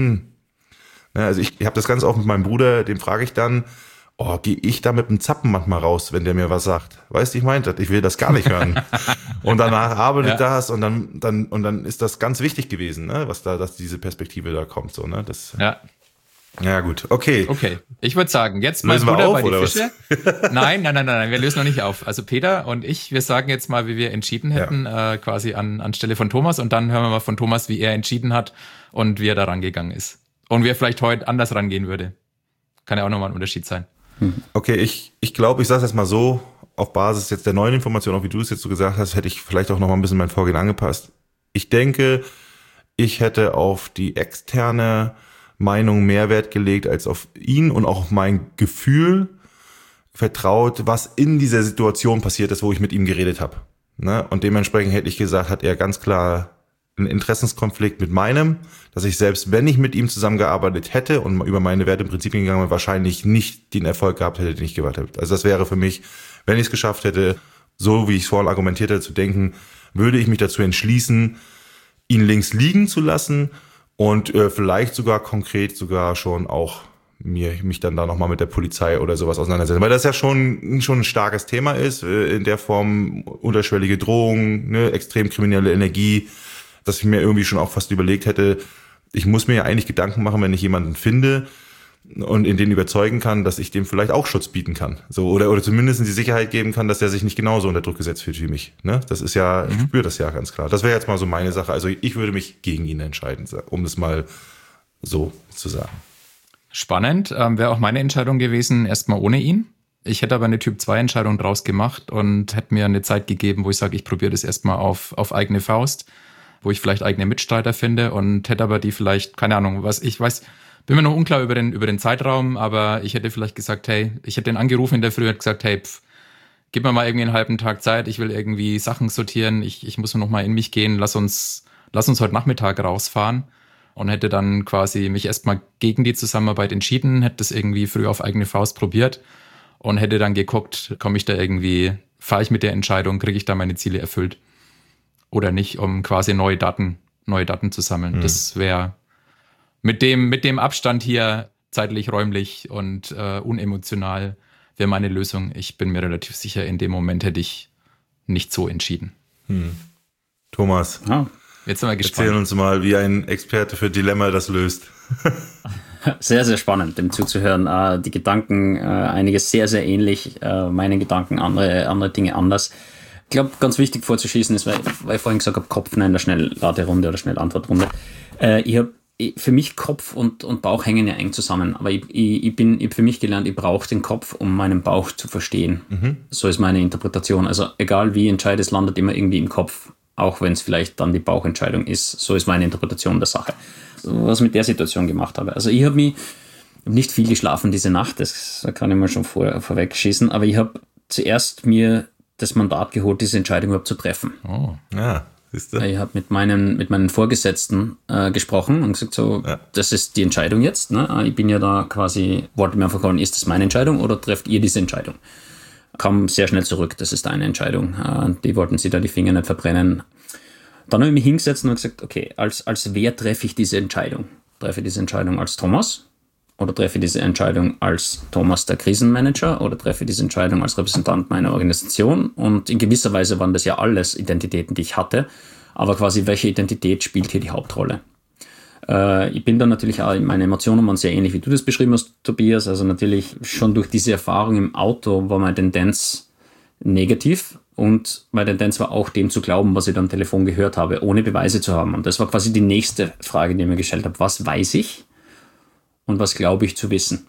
also ich habe das ganz oft mit meinem Bruder, dem frage ich dann, gehe ich da mit dem Zappen manchmal raus, wenn der mir was sagt. Weißt du, ich meine, ich will das gar nicht hören. Und danach arbeitet das und dann ist das ganz wichtig gewesen, ne, dass diese Perspektive da kommt, so, ne, das. Ja, gut, okay. Okay, ich würde sagen, jetzt mal Butter bei die Fische. Nein, wir lösen noch nicht auf. Also Peter und ich, wir sagen jetzt mal, wie wir entschieden hätten, quasi anstelle von Thomas und dann hören wir mal von Thomas, wie er entschieden hat und wie er da rangegangen ist. Und wie er vielleicht heute anders rangehen würde. Kann ja auch nochmal ein Unterschied sein. Okay, ich glaube, ich sage es jetzt mal so, auf Basis jetzt der neuen Information, auch wie du es jetzt so gesagt hast, hätte ich vielleicht auch noch mal ein bisschen mein Vorgehen angepasst. Ich denke, ich hätte auf die externe Meinung mehr Wert gelegt als auf ihn und auch auf mein Gefühl vertraut, was in dieser Situation passiert ist, wo ich mit ihm geredet habe. Ne? Und dementsprechend hätte ich gesagt, hat er ganz klar einen Interessenskonflikt mit meinem, dass ich selbst, wenn ich mit ihm zusammengearbeitet hätte und über meine Werte und Prinzipien gegangen wäre, wahrscheinlich nicht den Erfolg gehabt hätte, den ich gewartet habe. Also das wäre für mich, wenn ich es geschafft hätte, so wie ich es vorhin argumentiert hätte, zu denken, würde ich mich dazu entschließen, ihn links liegen zu lassen und vielleicht sogar konkret sogar schon auch mich dann da nochmal mit der Polizei oder sowas auseinandersetzen. Weil das ja schon ein starkes Thema ist, in der Form unterschwellige Drohungen, ne, extrem kriminelle Energie, dass ich mir irgendwie schon auch fast überlegt hätte, ich muss mir ja eigentlich Gedanken machen, wenn ich jemanden finde und in den überzeugen kann, dass ich dem vielleicht auch Schutz bieten kann. So, oder zumindest die Sicherheit geben kann, dass er sich nicht genauso unter Druck gesetzt fühlt wie mich. Ne? Das ist ja, ich spüre das ja ganz klar. Das wäre jetzt mal so meine Sache. Also ich würde mich gegen ihn entscheiden, um das mal so zu sagen. Spannend. Wäre auch meine Entscheidung gewesen, erstmal ohne ihn. Ich hätte aber eine Typ-2-Entscheidung draus gemacht und hätte mir eine Zeit gegeben, wo ich sage, ich probiere das erstmal auf eigene Faust, wo ich vielleicht eigene Mitstreiter finde und hätte aber die vielleicht, keine Ahnung, bin mir noch unklar über den Zeitraum, aber ich hätte vielleicht gesagt, hey, ich hätte den angerufen in der Früh, hätte gesagt, hey, gib mir mal irgendwie einen halben Tag Zeit, ich will irgendwie Sachen sortieren, ich muss noch mal in mich gehen, lass uns heute Nachmittag rausfahren und hätte dann quasi mich erstmal gegen die Zusammenarbeit entschieden, hätte das irgendwie früh auf eigene Faust probiert und hätte dann geguckt, fahre ich mit der Entscheidung, kriege ich da meine Ziele erfüllt oder nicht, um quasi neue Daten zu sammeln. Das wäre mit dem Abstand hier zeitlich, räumlich und unemotional wäre meine Lösung. Ich bin mir relativ sicher, in dem Moment hätte ich nicht so entschieden. Thomas, jetzt sind wir gespannt. Erzähl uns mal, wie ein Experte für Dilemma das löst. Sehr, sehr spannend, dem zuzuhören. Die Gedanken, einiges sehr, sehr ähnlich, meine Gedanken, andere Dinge anders. Ich glaube, ganz wichtig vorzuschießen ist, weil ich vorhin gesagt habe, Kopf in der Schnellladerunde oder Schnellantwortrunde. Für mich Kopf und Bauch hängen ja eng zusammen, aber ich habe für mich gelernt, ich brauche den Kopf, um meinen Bauch zu verstehen. So ist meine Interpretation. Also egal wie ich entscheide, es landet immer irgendwie im Kopf, auch wenn es vielleicht dann die Bauchentscheidung ist. So ist meine Interpretation der Sache. Was ich mit der Situation gemacht habe. Also ich habe nicht viel geschlafen diese Nacht, das kann ich mal schon vorweg schießen, aber ich habe zuerst mir das Mandat geholt, diese Entscheidung überhaupt zu treffen. Oh, ja. Ich habe mit meinen Vorgesetzten gesprochen und gesagt, Das ist die Entscheidung jetzt. Ne? Ich bin ja da quasi, wollte mir einfach fragen, ist das meine Entscheidung oder trefft ihr diese Entscheidung? Kam sehr schnell zurück, das ist deine Entscheidung. Die wollten sich da die Finger nicht verbrennen. Dann habe ich mich hingesetzt und gesagt, okay, als wer treffe ich diese Entscheidung? Treffe ich diese Entscheidung als Thomas? Oder treffe ich diese Entscheidung als Thomas, der Krisenmanager? Oder treffe ich diese Entscheidung als Repräsentant meiner Organisation? Und in gewisser Weise waren das ja alles Identitäten, die ich hatte. Aber quasi, welche Identität spielt hier die Hauptrolle? Ich bin dann natürlich auch, meine Emotionen waren sehr ähnlich, wie du das beschrieben hast, Tobias. Also natürlich schon durch diese Erfahrung im Auto war meine Tendenz negativ und meine Tendenz war auch dem zu glauben, was ich dann am Telefon gehört habe, ohne Beweise zu haben. Und das war quasi die nächste Frage, die ich mir gestellt habe. Was weiß ich und was glaube ich zu wissen?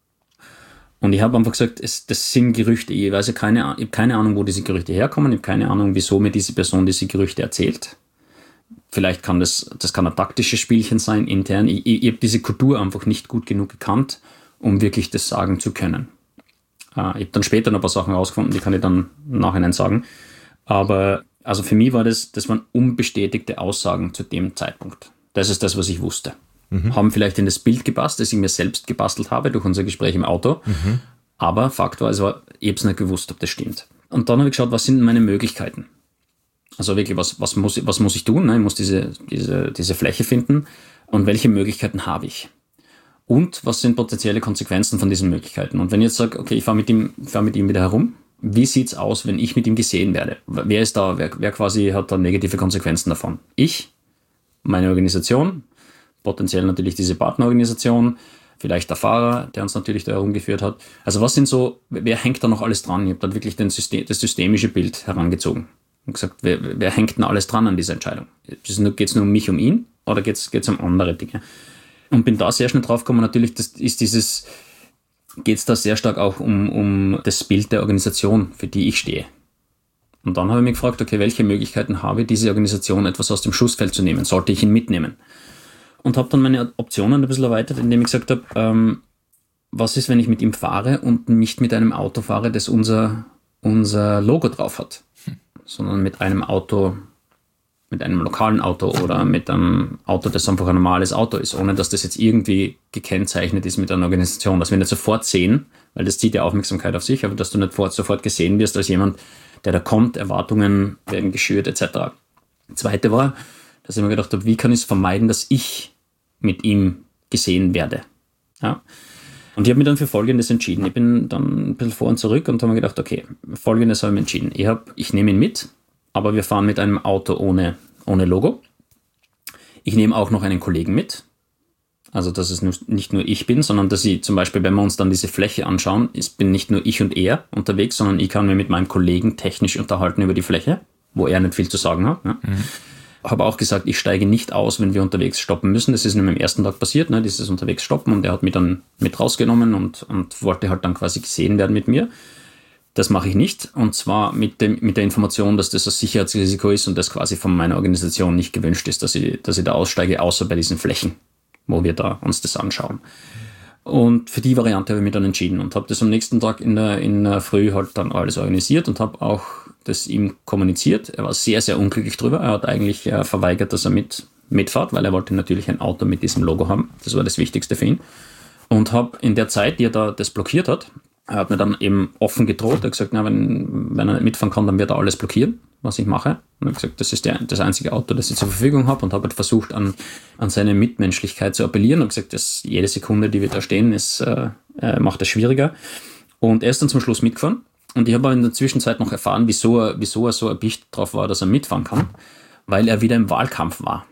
Und ich habe einfach gesagt, das sind Gerüchte. Ich habe keine Ahnung, wo diese Gerüchte herkommen. Ich habe keine Ahnung, wieso mir diese Person diese Gerüchte erzählt. Vielleicht kann das kann ein taktisches Spielchen sein, intern. Ich habe diese Kultur einfach nicht gut genug gekannt, um wirklich das sagen zu können. Ich habe dann später noch ein paar Sachen rausgefunden, die kann ich dann im Nachhinein sagen. Aber also für mich war das waren unbestätigte Aussagen zu dem Zeitpunkt. Das ist das, was ich wusste. Haben vielleicht in das Bild gepasst, das ich mir selbst gebastelt habe durch unser Gespräch im Auto. Aber Fakt war, ich habe es nicht gewusst, ob das stimmt. Und dann habe ich geschaut, was sind meine Möglichkeiten? Also wirklich, was muss ich tun? Ich muss diese Fläche finden. Und welche Möglichkeiten habe ich? Und was sind potenzielle Konsequenzen von diesen Möglichkeiten? Und wenn ich jetzt sage, okay, ich fahre mit ihm wieder herum, wie sieht's aus, wenn ich mit ihm gesehen werde? Wer ist da? Wer quasi hat da negative Konsequenzen davon? Ich, meine Organisation, potenziell natürlich diese Partnerorganisation, vielleicht der Fahrer, der uns natürlich da herumgeführt hat. Also was sind so, wer hängt da noch alles dran? Ich habe dann wirklich das systemische Bild herangezogen und gesagt, wer hängt denn alles dran an dieser Entscheidung? Geht es nur um mich, um ihn oder geht es um andere Dinge? Und bin da sehr schnell drauf gekommen, natürlich geht es da sehr stark auch um das Bild der Organisation, für die ich stehe. Und dann habe ich mich gefragt, okay, welche Möglichkeiten habe ich, diese Organisation etwas aus dem Schussfeld zu nehmen? Sollte ich ihn mitnehmen? Und habe dann meine Optionen ein bisschen erweitert, indem ich gesagt habe, was ist, wenn ich mit ihm fahre und nicht mit einem Auto fahre, das unser Logo drauf hat, sondern mit einem Auto, mit einem lokalen Auto oder mit einem Auto, das einfach ein normales Auto ist, ohne dass das jetzt irgendwie gekennzeichnet ist mit einer Organisation, dass wir nicht sofort sehen, weil das zieht ja Aufmerksamkeit auf sich, aber dass du nicht sofort gesehen wirst als jemand, der da kommt, Erwartungen werden geschürt etc. Zweite war, dass ich mir gedacht habe, wie kann ich es vermeiden, dass ich mit ihm gesehen werde. Ja. Und ich habe mich dann für Folgendes entschieden. Ich bin dann ein bisschen vor und zurück und habe mir gedacht, okay, Folgendes habe ich mir entschieden. Ich nehme ihn mit, aber wir fahren mit einem Auto ohne Logo. Ich nehme auch noch einen Kollegen mit. Also, dass es nicht nur ich bin, sondern dass ich zum Beispiel, wenn wir uns dann diese Fläche anschauen, bin nicht nur ich und er unterwegs, sondern ich kann mir mit meinem Kollegen technisch unterhalten über die Fläche, wo er nicht viel zu sagen hat. Ja. Habe auch gesagt, ich steige nicht aus, wenn wir unterwegs stoppen müssen. Das ist nämlich am ersten Tag passiert, dieses unterwegs stoppen, und er hat mich dann mit rausgenommen und wollte halt dann quasi gesehen werden mit mir. Das mache ich nicht, und zwar mit der Information, dass das ein Sicherheitsrisiko ist und das quasi von meiner Organisation nicht gewünscht ist, dass ich da aussteige, außer bei diesen Flächen, wo wir da uns das anschauen. Und für die Variante habe ich mich dann entschieden und habe das am nächsten Tag in der Früh halt dann alles organisiert und habe auch das ihm kommuniziert. Er war sehr, sehr unglücklich drüber. Er hat eigentlich verweigert, dass er mitfahrt, weil er wollte natürlich ein Auto mit diesem Logo haben. Das war das Wichtigste für ihn. Und habe in der Zeit, die er da das blockiert hat, er hat mir dann eben offen gedroht. Er hat gesagt, na, wenn er nicht mitfahren kann, dann wird er alles blockieren, was ich mache. Und er hat gesagt, das ist das einzige Auto, das ich zur Verfügung habe, und habe halt versucht, an seine Mitmenschlichkeit zu appellieren und gesagt, dass jede Sekunde, die wir da stehen, macht es schwieriger. Und er ist dann zum Schluss mitgefahren. Und ich habe in der Zwischenzeit noch erfahren, wieso er so erpicht drauf war, dass er mitfahren kann, weil er wieder im Wahlkampf war.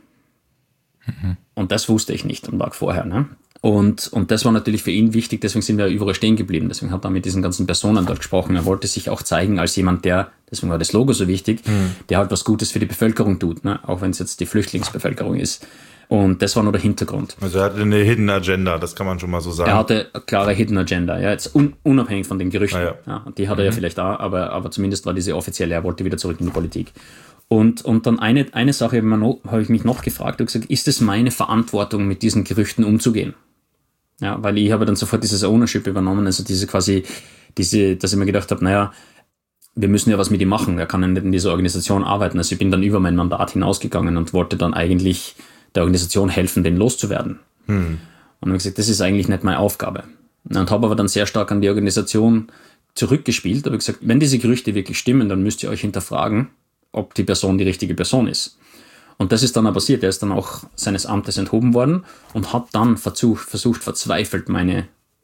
Und das wusste ich nicht am Tag vorher. Ne? Und das war natürlich für ihn wichtig, deswegen sind wir überall stehen geblieben. Deswegen hat er mit diesen ganzen Personen dort gesprochen. Er wollte sich auch zeigen als jemand, deswegen war das Logo so wichtig, der halt was Gutes für die Bevölkerung tut, ne? Auch wenn es jetzt die Flüchtlingsbevölkerung ist. Und das war nur der Hintergrund. Also er hatte eine Hidden Agenda, das kann man schon mal so sagen. Er hatte eine klare Hidden Agenda, ja, jetzt unabhängig von den Gerüchten. Ja, die hat er ja vielleicht auch, aber zumindest war diese offizielle, er wollte wieder zurück in die Politik. Und dann eine Sache habe ich mich noch gefragt und gesagt, ist es meine Verantwortung, mit diesen Gerüchten umzugehen? Ja, weil ich habe dann sofort dieses Ownership übernommen, also dass ich mir gedacht habe, naja, wir müssen ja was mit ihm machen, er kann ja nicht in dieser Organisation arbeiten. Also ich bin dann über mein Mandat hinausgegangen und wollte dann eigentlich der Organisation helfen, den loszuwerden. Und habe gesagt, das ist eigentlich nicht meine Aufgabe. Und habe aber dann sehr stark an die Organisation zurückgespielt, habe gesagt, wenn diese Gerüchte wirklich stimmen, dann müsst ihr euch hinterfragen, ob die Person die richtige Person ist. Und das ist dann auch passiert. Er ist dann auch seines Amtes enthoben worden und hat dann versucht verzweifelt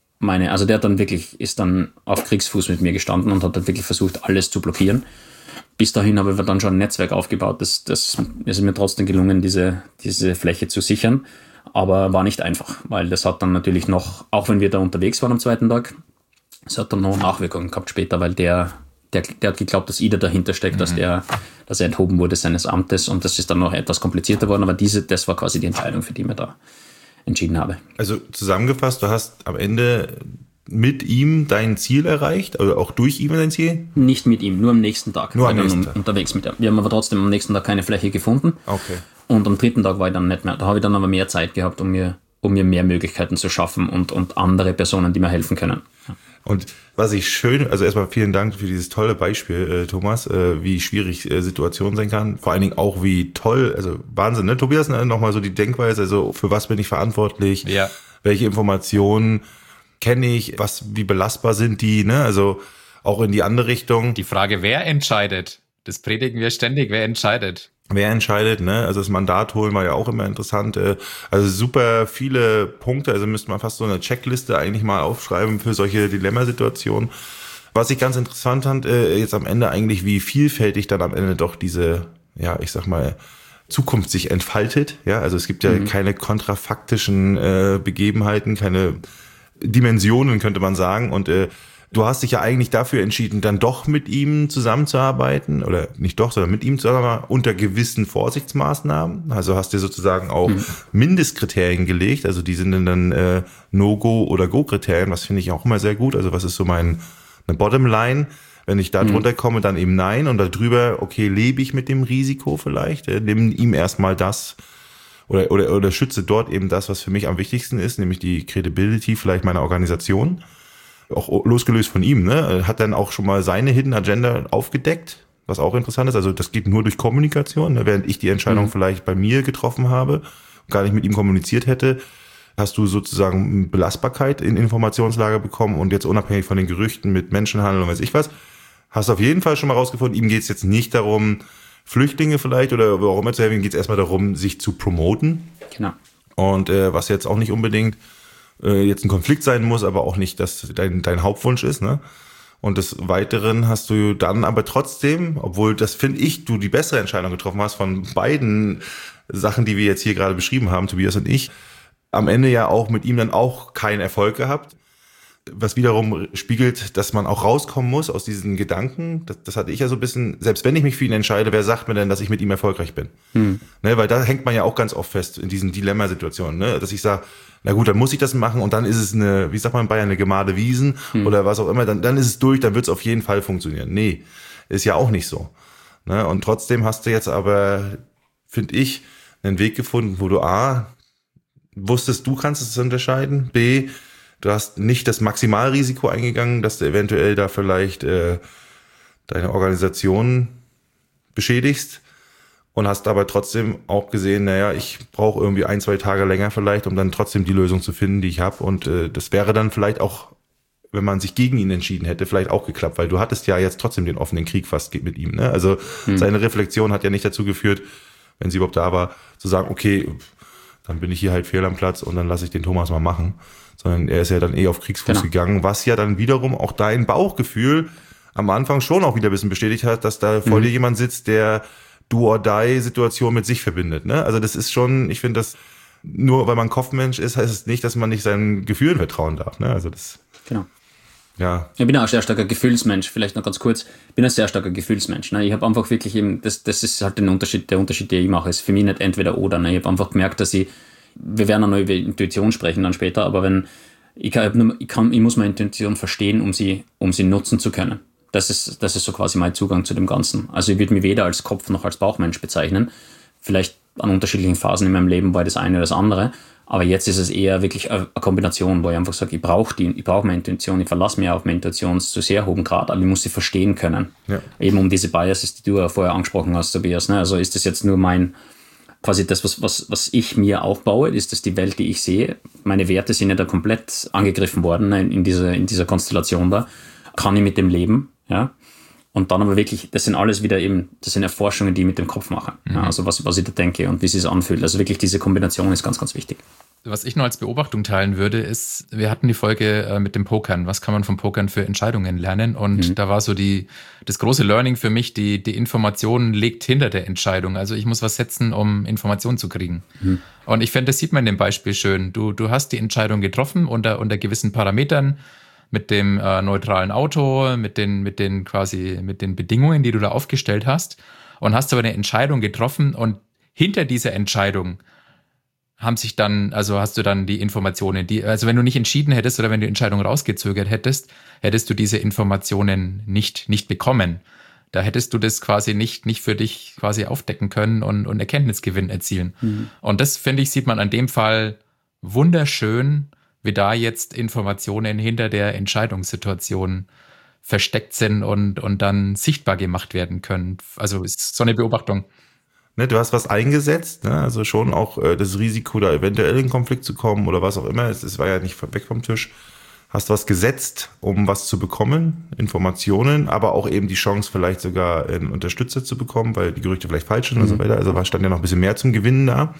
also der hat dann wirklich, ist dann auf Kriegsfuß mit mir gestanden und hat dann wirklich versucht, alles zu blockieren. bis dahin habe ich dann schon ein Netzwerk aufgebaut. Das ist mir trotzdem gelungen, diese Fläche zu sichern. Aber war nicht einfach, weil das hat dann natürlich noch, auch wenn wir da unterwegs waren am zweiten Tag, es hat dann noch Nachwirkungen gehabt später, weil der hat geglaubt, dass ich da dahinter steckt, dass er enthoben wurde seines Amtes, und das ist dann noch etwas komplizierter geworden, aber das war quasi die Entscheidung, für die ich mir da entschieden habe. Also zusammengefasst, du hast am Ende mit ihm dein Ziel erreicht, oder auch durch ihn dein Ziel? Nicht mit ihm, nur am nächsten Tag. Nur am nächsten Tag. Unterwegs mit ihm. Wir haben aber trotzdem am nächsten Tag keine Fläche gefunden. Okay. Und am dritten Tag war ich dann nicht mehr. Da habe ich dann aber mehr Zeit gehabt, um mir mehr Möglichkeiten zu schaffen und andere Personen, die mir helfen können. Ja. Und was ich schön, also erstmal vielen Dank für dieses tolle Beispiel, Thomas, wie schwierig Situation sein kann. Vor allen Dingen auch wie toll, also Wahnsinn, ne? Tobias, nochmal so die Denkweise, also für was bin ich verantwortlich? Ja. Welche Informationen kenne ich? Wie belastbar sind die? Ne? Also auch in die andere Richtung. Die Frage, wer entscheidet? Das predigen wir ständig, wer entscheidet? Wer entscheidet, ne? Also das Mandat holen war ja auch immer interessant. Also super viele Punkte, also müsste man fast so eine Checkliste eigentlich mal aufschreiben für solche Dilemmasituationen. Was ich ganz interessant fand, jetzt am Ende eigentlich, wie vielfältig dann am Ende doch diese, ja, ich sag mal, Zukunft sich entfaltet. Ja, also es gibt ja keine kontrafaktischen Begebenheiten, keine Dimensionen, könnte man sagen. Und du hast dich ja eigentlich dafür entschieden, dann doch mit ihm zusammenzuarbeiten, oder nicht doch, sondern mit ihm zusammenzuarbeiten, unter gewissen Vorsichtsmaßnahmen. Also hast dir sozusagen auch Mindestkriterien gelegt, also die sind dann No-Go- oder Go-Kriterien, was finde ich auch immer sehr gut. Also was ist so eine Bottomline? Wenn ich da drunter komme, dann eben nein, und darüber, okay, lebe ich mit dem Risiko vielleicht, nimm ihm erstmal das oder schütze dort eben das, was für mich am wichtigsten ist, nämlich die Credibility vielleicht meiner Organisation. Auch losgelöst von ihm, ne, hat dann auch schon mal seine Hidden Agenda aufgedeckt, was auch interessant ist. Also das geht nur durch Kommunikation, ne? Während ich die Entscheidung vielleicht bei mir getroffen habe und gar nicht mit ihm kommuniziert hätte, hast du sozusagen Belastbarkeit in Informationslage bekommen, und jetzt unabhängig von den Gerüchten mit Menschenhandel und weiß ich was, hast du auf jeden Fall schon mal rausgefunden, ihm geht es jetzt nicht darum, Flüchtlinge vielleicht oder wo auch immer zu helfen, ihm geht es erstmal darum, sich zu promoten. Genau. Und was jetzt auch nicht unbedingt jetzt ein Konflikt sein muss, aber auch nicht, dass dein Hauptwunsch ist, ne? Und des Weiteren hast du dann aber trotzdem, obwohl das finde ich, du die bessere Entscheidung getroffen hast von beiden Sachen, die wir jetzt hier gerade beschrieben haben, Tobias und ich, am Ende ja auch mit ihm dann auch keinen Erfolg gehabt, was wiederum spiegelt, dass man auch rauskommen muss aus diesen Gedanken. Das hatte ich ja so ein bisschen, selbst wenn ich mich für ihn entscheide, wer sagt mir denn, dass ich mit ihm erfolgreich bin? Ne, weil da hängt man ja auch ganz oft fest in diesen Dilemmasituationen, ne? Dass ich sage, na gut, dann muss ich das machen, und dann ist es eine, wie sagt man in Bayern, eine gemade Wiesen oder was auch immer, dann ist es durch, dann wird es auf jeden Fall funktionieren. Nee, ist ja auch nicht so. Ne? Und trotzdem hast du jetzt aber, finde ich, einen Weg gefunden, wo du A, wusstest, du kannst es unterscheiden, B, du hast nicht das Maximalrisiko eingegangen, dass du eventuell da vielleicht deine Organisation beschädigst, und hast aber trotzdem auch gesehen, naja, ich brauche irgendwie 1-2 Tage länger vielleicht, um dann trotzdem die Lösung zu finden, die ich habe. Und das wäre dann vielleicht auch, wenn man sich gegen ihn entschieden hätte, vielleicht auch geklappt, weil du hattest ja jetzt trotzdem den offenen Krieg fast mit ihm. Ne? Also seine Reflexion hat ja nicht dazu geführt, wenn sie überhaupt da war, zu sagen, okay, dann bin ich hier halt fehl am Platz und dann lasse ich den Thomas mal machen. Sondern er ist ja dann auf Kriegsfuß gegangen, was ja dann wiederum auch dein Bauchgefühl am Anfang schon auch wieder ein bisschen bestätigt hat, dass da vor dir jemand sitzt, der Do-or-Die-Situation mit sich verbindet. Ne? Also das ist schon, ich finde das, nur weil man Kopfmensch ist, heißt es nicht, dass man nicht seinen Gefühlen vertrauen darf. Ne? Also das, genau. Ja. Ich bin auch ein sehr starker Gefühlsmensch, vielleicht noch ganz kurz. Ich bin ein sehr starker Gefühlsmensch. Ne? Ich habe einfach wirklich eben, das ist halt der Unterschied, den ich mache, ist für mich nicht entweder oder. Ne? Ich habe einfach gemerkt, dass wir werden auch noch über Intuition sprechen dann später, aber wenn, ich muss meine Intuition verstehen, um sie nutzen zu können. Das ist so quasi mein Zugang zu dem Ganzen. Also ich würde mich weder als Kopf- noch als Bauchmensch bezeichnen. Vielleicht an unterschiedlichen Phasen in meinem Leben war das eine oder das andere. Aber jetzt ist es eher wirklich eine Kombination, wo ich einfach sage, ich brauche meine Intuition, ich verlasse mich auf meine Intuition zu sehr hohen Grad, aber ich muss sie verstehen können. Ja. Eben um diese Biases, die du ja vorher angesprochen hast, Tobias. Ne? Also ist das jetzt nur quasi das, was ich mir aufbaue, ist das die Welt, die ich sehe. Meine Werte sind ja da komplett angegriffen worden, ne? in dieser Konstellation da. Kann ich mit dem leben? Ja. Und dann aber wirklich, das sind alles wieder eben, das sind Erforschungen, die ich mit dem Kopf mache. Ja, also was ich da denke und wie es sich anfühlt. Also wirklich diese Kombination ist ganz, ganz wichtig. Was ich nur als Beobachtung teilen würde, ist, wir hatten die Folge mit dem Pokern. Was kann man vom Pokern für Entscheidungen lernen? Und da war so das große Learning für mich, die Information liegt hinter der Entscheidung. Also ich muss was setzen, um Informationen zu kriegen. Und ich finde, das sieht man in dem Beispiel schön. Du hast die Entscheidung getroffen unter gewissen Parametern, mit dem neutralen Auto, mit den Bedingungen, die du da aufgestellt hast, und hast aber eine Entscheidung getroffen, und hinter dieser Entscheidung hast du dann die Informationen, also wenn du nicht entschieden hättest oder wenn du die Entscheidung rausgezögert hättest, hättest du diese Informationen nicht bekommen. Da hättest du das quasi nicht für dich quasi aufdecken können und Erkenntnisgewinn erzielen. Und das, finde ich, sieht man an dem Fall wunderschön, wie da jetzt Informationen hinter der Entscheidungssituation versteckt sind und dann sichtbar gemacht werden können. Also ist so eine Beobachtung. Ne, du hast was eingesetzt, ne? Also schon auch das Risiko, da eventuell in Konflikt zu kommen oder was auch immer. Es war ja nicht weg vom Tisch. Hast was gesetzt, um was zu bekommen, Informationen, aber auch eben die Chance, vielleicht sogar einen Unterstützer zu bekommen, weil die Gerüchte vielleicht falsch sind und so weiter. Also stand ja noch ein bisschen mehr zum Gewinnen da.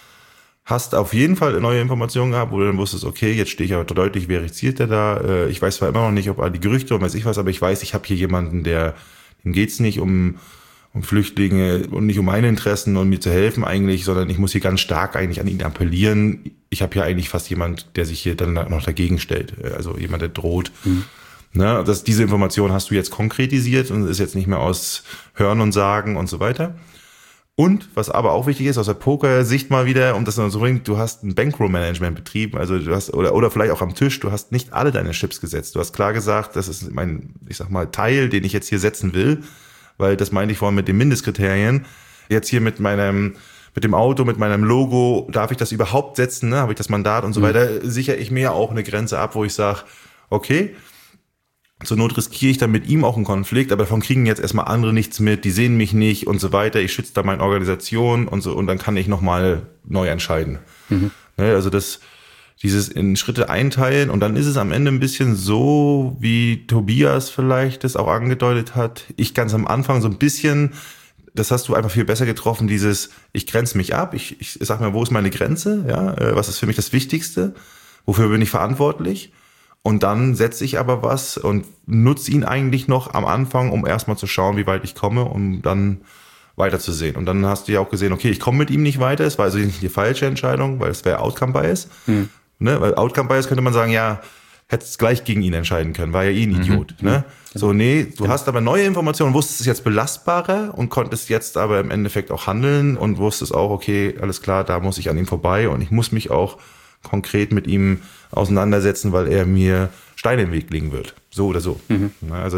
Hast auf jeden Fall neue Informationen gehabt, wo du dann wusstest, okay, jetzt stehe ich aber deutlich verifizierter da. Ich weiß zwar immer noch nicht, ob all die Gerüchte und weiß ich was, aber ich weiß, ich habe hier jemanden, dem geht's nicht um Flüchtlinge und nicht um meine Interessen und mir zu helfen eigentlich, sondern ich muss hier ganz stark eigentlich an ihn appellieren. Ich habe hier eigentlich fast jemand, der sich hier dann noch dagegen stellt. Also jemand, der droht. Ne, diese Information hast du jetzt konkretisiert und ist jetzt nicht mehr aus Hören und Sagen und so weiter. Und was aber auch wichtig ist, aus der Poker-Sicht mal wieder, um das noch zu bringen, du hast ein Bankroll-Management betrieben, also du hast, oder vielleicht auch am Tisch, du hast nicht alle deine Chips gesetzt. Du hast klar gesagt, das ist mein, ich sag mal, Teil, den ich jetzt hier setzen will, weil das meinte ich vorhin mit den Mindestkriterien. Jetzt hier mit dem Auto, mit meinem Logo, darf ich das überhaupt setzen, ne? Habe ich das Mandat und so weiter, sichere ich mir auch eine Grenze ab, wo ich sage, okay, zur Not riskiere ich dann mit ihm auch einen Konflikt, aber davon kriegen jetzt erstmal andere nichts mit, die sehen mich nicht und so weiter. Ich schütze da meine Organisation und so, und dann kann ich nochmal neu entscheiden. Ne? Also dieses in Schritte einteilen, und dann ist es am Ende ein bisschen so, wie Tobias vielleicht das auch angedeutet hat. Ich ganz am Anfang so ein bisschen, das hast du einfach viel besser getroffen, ich grenze mich ab, ich sag mir, wo ist meine Grenze, ja, was ist für mich das Wichtigste, wofür bin ich verantwortlich, und dann setze ich aber was und nutze ihn eigentlich noch am Anfang, um erstmal zu schauen, wie weit ich komme, um dann weiterzusehen. Und dann hast du ja auch gesehen, okay, ich komme mit ihm nicht weiter, es war also nicht die falsche Entscheidung, weil es wäre Outcome-Bias. Ne? Weil Outcome-Bias könnte man sagen, ja, hättest gleich gegen ihn entscheiden können, war ja eh ein Idiot. Ne? So, nee, du hast aber neue Informationen, wusstest es jetzt belastbarer und konntest jetzt aber im Endeffekt auch handeln und wusstest auch, okay, alles klar, da muss ich an ihm vorbei und ich muss mich auch konkret mit ihm auseinandersetzen, weil er mir Steine im Weg legen wird. So oder so. Also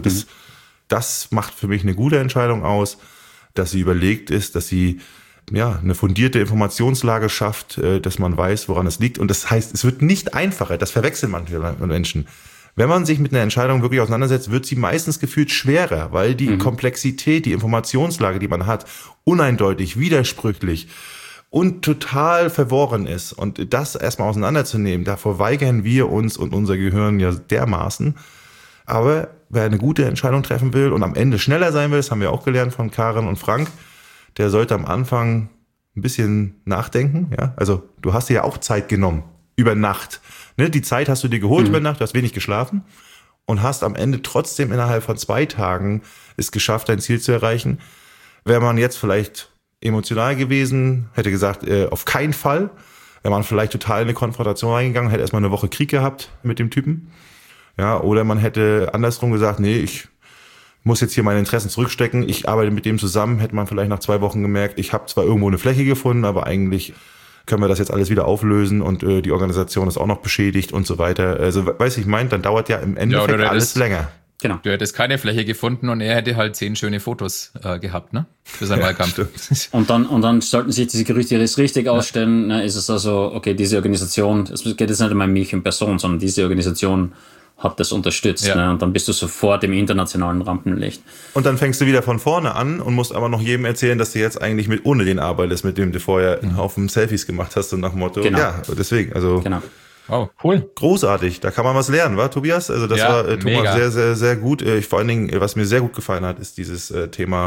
das macht für mich eine gute Entscheidung aus, dass sie überlegt ist, dass sie eine fundierte Informationslage schafft, dass man weiß, woran es liegt. Und das heißt, es wird nicht einfacher. Das verwechseln manche Menschen. Wenn man sich mit einer Entscheidung wirklich auseinandersetzt, wird sie meistens gefühlt schwerer, weil die Komplexität, die Informationslage, die man hat, uneindeutig, widersprüchlich und total verworren ist. Und das erstmal auseinanderzunehmen, davor weigern wir uns und unser Gehirn ja dermaßen. Aber wer eine gute Entscheidung treffen will und am Ende schneller sein will, das haben wir auch gelernt von Karin und Frank, der sollte am Anfang ein bisschen nachdenken. Ja? Also du hast dir ja auch Zeit genommen, über Nacht. Ne? Die Zeit hast du dir geholt über Nacht, du hast wenig geschlafen und hast am Ende trotzdem innerhalb von 2 Tagen es geschafft, dein Ziel zu erreichen. Wäre man jetzt vielleicht emotional gewesen, hätte gesagt, auf keinen Fall. Wäre man vielleicht total in eine Konfrontation reingegangen, hätte erstmal eine Woche Krieg gehabt mit dem Typen. Ja, oder man hätte andersrum gesagt, nee, ich muss jetzt hier meine Interessen zurückstecken, ich arbeite mit dem zusammen, hätte man vielleicht nach 2 Wochen gemerkt, ich habe zwar irgendwo eine Fläche gefunden, aber eigentlich können wir das jetzt alles wieder auflösen und die Organisation ist auch noch beschädigt und so weiter. Also, weißt du, ich meine, dann dauert ja im Endeffekt alles länger. Genau. Du hättest keine Fläche gefunden und er hätte halt 10 schöne Fotos gehabt, ne? Für seinen Wahlkampf. Und dann sollten sich diese Gerüchte richtig ausstellen. Ne, ist es also, okay, diese Organisation, es geht jetzt nicht um mich in Person, sondern diese Organisation hat das unterstützt. Ja. Ne? Und dann bist du sofort im internationalen Rampenlicht. Und dann fängst du wieder von vorne an und musst aber noch jedem erzählen, dass du jetzt eigentlich ohne den arbeitest, mit dem du vorher einen Haufen Selfies gemacht hast und nach dem Motto. Genau. Ja, deswegen, also. Genau. Oh, cool. Großartig, da kann man was lernen, wa, Tobias? Also das war Thomas sehr, sehr, sehr gut. Vor allen Dingen, was mir sehr gut gefallen hat, ist dieses Thema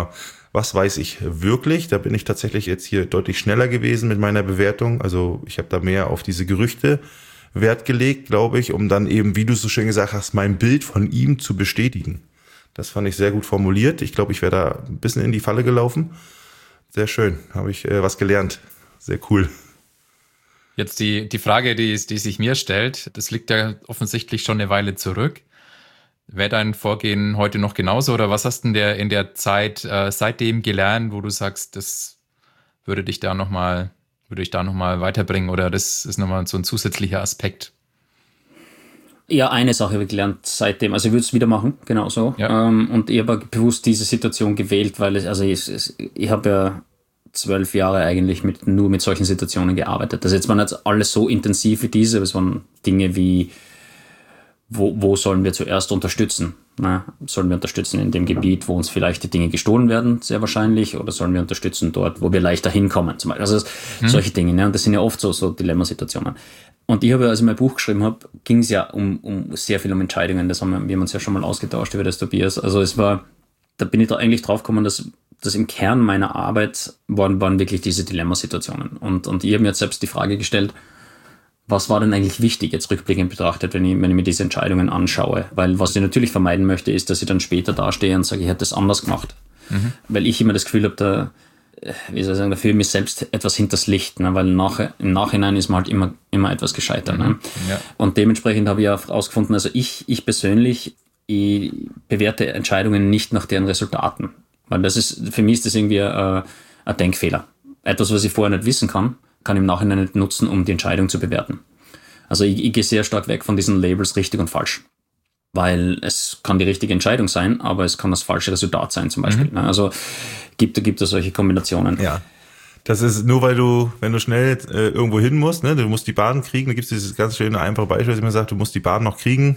was weiß ich wirklich. Da bin ich tatsächlich jetzt hier deutlich schneller gewesen mit meiner Bewertung. Also ich habe da mehr auf diese Gerüchte Wert gelegt, glaube ich, um dann eben, wie du so schön gesagt hast, mein Bild von ihm zu bestätigen. Das fand ich sehr gut formuliert. Ich glaube, ich wäre da ein bisschen in die Falle gelaufen. Sehr schön, habe ich was gelernt. Sehr cool. Jetzt die Frage, die sich mir stellt, das liegt ja offensichtlich schon eine Weile zurück. Wäre dein Vorgehen heute noch genauso oder was hast du in der Zeit seitdem gelernt, wo du sagst, das würde ich da nochmal weiterbringen oder das ist nochmal so ein zusätzlicher Aspekt? Ja, eine Sache habe ich gelernt seitdem, also ich würde es wieder machen, genauso. Ja. Und ich habe bewusst diese Situation gewählt, weil ich habe ja 12 Jahre eigentlich nur mit solchen Situationen gearbeitet. Das jetzt waren jetzt alles so intensiv wie diese, aber es waren Dinge wie wo sollen wir zuerst unterstützen? Sollen wir unterstützen in dem Gebiet, wo uns vielleicht die Dinge gestohlen werden, sehr wahrscheinlich, oder sollen wir unterstützen dort, wo wir leichter hinkommen, zum Beispiel? Also solche Dinge, ne? Und das sind ja oft so Dilemmasituationen. Und ich habe, als ich mein Buch geschrieben habe, ging es ja um sehr viel um Entscheidungen. Wir haben uns ja schon mal ausgetauscht über das, Tobias. Also da bin ich da eigentlich drauf gekommen, dass im Kern meiner Arbeit waren wirklich diese Dilemmasituationen. Und ich habe mir jetzt selbst die Frage gestellt, was war denn eigentlich wichtig, jetzt rückblickend betrachtet, wenn ich mir diese Entscheidungen anschaue? Weil was ich natürlich vermeiden möchte, ist, dass ich dann später dastehe und sage, ich hätte das anders gemacht. Mhm. Weil ich immer das Gefühl habe, da führe ich mich selbst etwas hinters Licht, ne? Weil im Nachhinein ist man halt immer etwas gescheitert. Ne? Ja. Und dementsprechend habe ich auch herausgefunden, also ich persönlich, ich bewerte Entscheidungen nicht nach deren Resultaten. Weil für mich ist das irgendwie ein Denkfehler. Etwas, was ich vorher nicht wissen kann im Nachhinein nicht nutzen, um die Entscheidung zu bewerten. Also ich gehe sehr stark weg von diesen Labels richtig und falsch. Weil es kann die richtige Entscheidung sein, aber es kann das falsche Resultat sein zum Beispiel. Mhm. Also gibt es solche Kombinationen. Ja, das ist nur, wenn du schnell irgendwo hin musst, ne, du musst die Bahn kriegen, da gibt es dieses ganz schöne, einfache Beispiel, dass man sagt, du musst die Bahn noch kriegen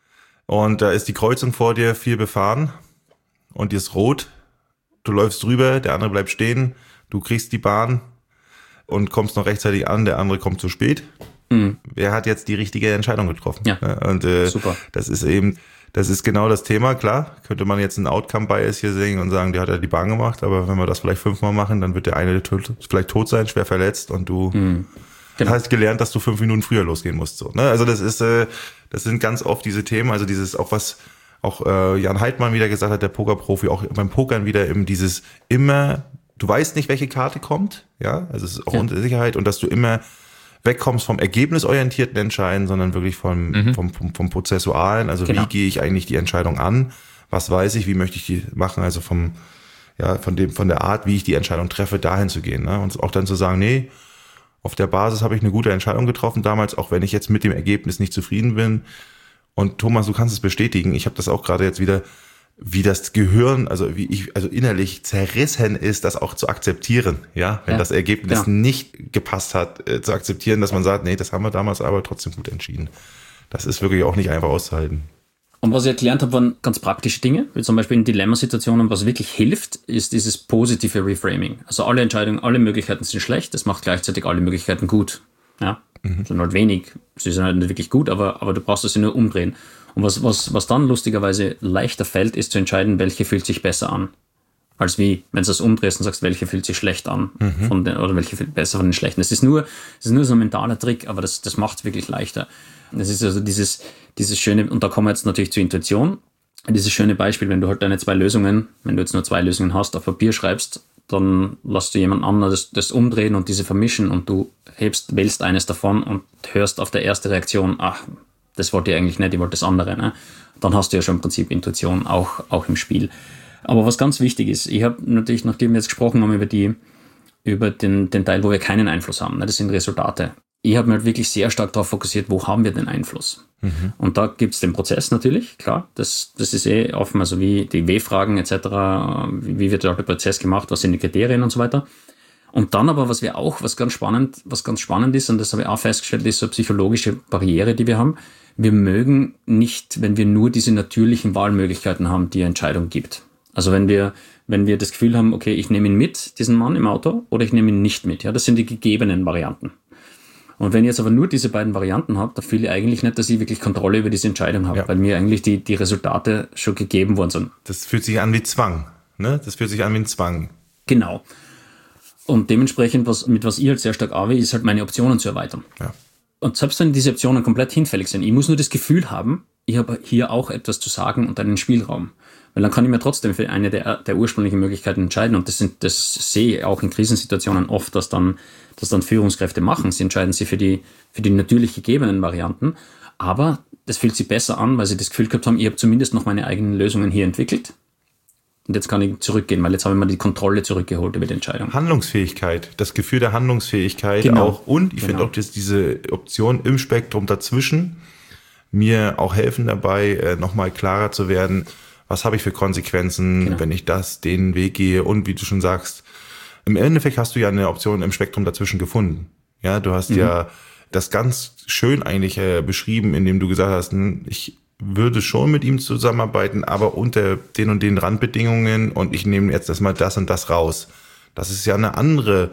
und da ist die Kreuzung vor dir viel befahren und die ist rot, du läufst drüber, der andere bleibt stehen, du kriegst die Bahn und kommst noch rechtzeitig an, der andere kommt zu spät. Mhm. Wer hat jetzt die richtige Entscheidung getroffen? Ja, und super. Das ist genau das Thema. Klar, könnte man jetzt einen Outcome-Bias hier sehen und sagen, der hat ja die Bahn gemacht, aber wenn wir das vielleicht 5-mal machen, dann wird der eine vielleicht tot sein, schwer verletzt und du hast gelernt, dass du 5 Minuten früher losgehen musst. So, ne? Also das sind ganz oft diese Themen, also dieses auch was auch Jan Heidmann wieder gesagt hat, der Pokerprofi, auch beim Pokern wieder eben dieses immer, du weißt nicht, welche Karte kommt, ja, also es ist auch Unsicherheit und dass du immer wegkommst vom ergebnisorientierten Entscheiden, sondern wirklich vom Prozessualen, also wie gehe ich eigentlich die Entscheidung an, was weiß ich, wie möchte ich die machen, also von der Art, wie ich die Entscheidung treffe, dahin zu gehen, ne? Und auch dann zu sagen, nee, auf der Basis habe ich eine gute Entscheidung getroffen damals, auch wenn ich jetzt mit dem Ergebnis nicht zufrieden bin. Und Thomas, du kannst es bestätigen, ich habe das auch gerade jetzt wieder, wie das Gehirn, also innerlich zerrissen ist, das auch zu akzeptieren, ja, wenn das Ergebnis nicht gepasst hat, zu akzeptieren, dass man sagt, nee, das haben wir damals aber trotzdem gut entschieden. Das ist wirklich auch nicht einfach auszuhalten. Und was ich erklärt habe, waren ganz praktische Dinge, wie zum Beispiel in Dilemmasituationen, was wirklich hilft, ist dieses positive Reframing. Also alle Entscheidungen, alle Möglichkeiten sind schlecht, das macht gleichzeitig alle Möglichkeiten gut. Ja, sind halt wenig, sie sind halt nicht wirklich gut, aber du brauchst sie nur umdrehen. Und was dann lustigerweise leichter fällt, ist zu entscheiden, welche fühlt sich besser an. Als wie, wenn du das umdrehst und sagst, welche fühlt sich schlecht an oder welche fühlt besser von den schlechten. Das ist nur so ein mentaler Trick, aber das macht es wirklich leichter. Das ist also dieses schöne, und da kommen wir jetzt natürlich zur Intuition, dieses schöne Beispiel, wenn du halt deine wenn du jetzt nur 2 Lösungen hast, auf Papier schreibst, dann lässt du jemand anderen das umdrehen und diese vermischen und du wählst eines davon und hörst auf der erste Reaktion, ach, das wollte ich eigentlich nicht, ich wollte das andere. Ne? Dann hast du ja schon im Prinzip Intuition auch im Spiel. Aber was ganz wichtig ist, ich habe natürlich, nachdem wir jetzt gesprochen haben über den Teil, wo wir keinen Einfluss haben, ne? Das sind Resultate. Ich habe mir halt wirklich sehr stark darauf fokussiert, wo haben wir den Einfluss? Mhm. Und da gibt es den Prozess natürlich, klar, das ist offen, also wie die W-Fragen etc., wie wird der Prozess gemacht, was sind die Kriterien und so weiter. Und dann aber, was ganz spannend ist, und das habe ich auch festgestellt, ist so eine psychologische Barriere, die wir haben. Wir mögen nicht, wenn wir nur diese natürlichen Wahlmöglichkeiten haben, die eine Entscheidung gibt. Also wenn wir das Gefühl haben, okay, ich nehme ihn mit, diesen Mann im Auto, oder ich nehme ihn nicht mit. Ja, das sind die gegebenen Varianten. Und wenn ich jetzt aber nur diese beiden Varianten habe, dann fühle ich eigentlich nicht, dass ich wirklich Kontrolle über diese Entscheidung habe, weil mir eigentlich die Resultate schon gegeben worden sind. Das fühlt sich an wie Zwang. Ne? Das fühlt sich an wie ein Zwang. Genau. Und dementsprechend, was ich halt sehr stark arbeite, ist halt meine Optionen zu erweitern. Ja. Und selbst wenn diese Optionen komplett hinfällig sind, ich muss nur das Gefühl haben, ich habe hier auch etwas zu sagen und einen Spielraum. Weil dann kann ich mir trotzdem für eine der ursprünglichen Möglichkeiten entscheiden. Und das sehe ich auch in Krisensituationen oft, dass dann Führungskräfte machen. Sie entscheiden sich für die natürlich gegebenen Varianten. Aber das fühlt sich besser an, weil sie das Gefühl gehabt haben, ich habe zumindest noch meine eigenen Lösungen hier entwickelt. Und jetzt kann ich zurückgehen, weil jetzt habe ich mal die Kontrolle zurückgeholt über die Entscheidung. Handlungsfähigkeit, das Gefühl der Handlungsfähigkeit Genau. auch. Und ich finde auch, dass diese Option im Spektrum dazwischen mir auch helfen dabei, nochmal klarer zu werden, was habe ich für Konsequenzen, wenn ich den Weg gehe. Und wie du schon sagst, im Endeffekt hast du ja eine Option im Spektrum dazwischen gefunden. Ja, du hast ja das ganz schön eigentlich beschrieben, indem du gesagt hast, ich würde schon mit ihm zusammenarbeiten, aber unter den und den Randbedingungen und ich nehme jetzt erstmal das und das raus. Das ist ja eine andere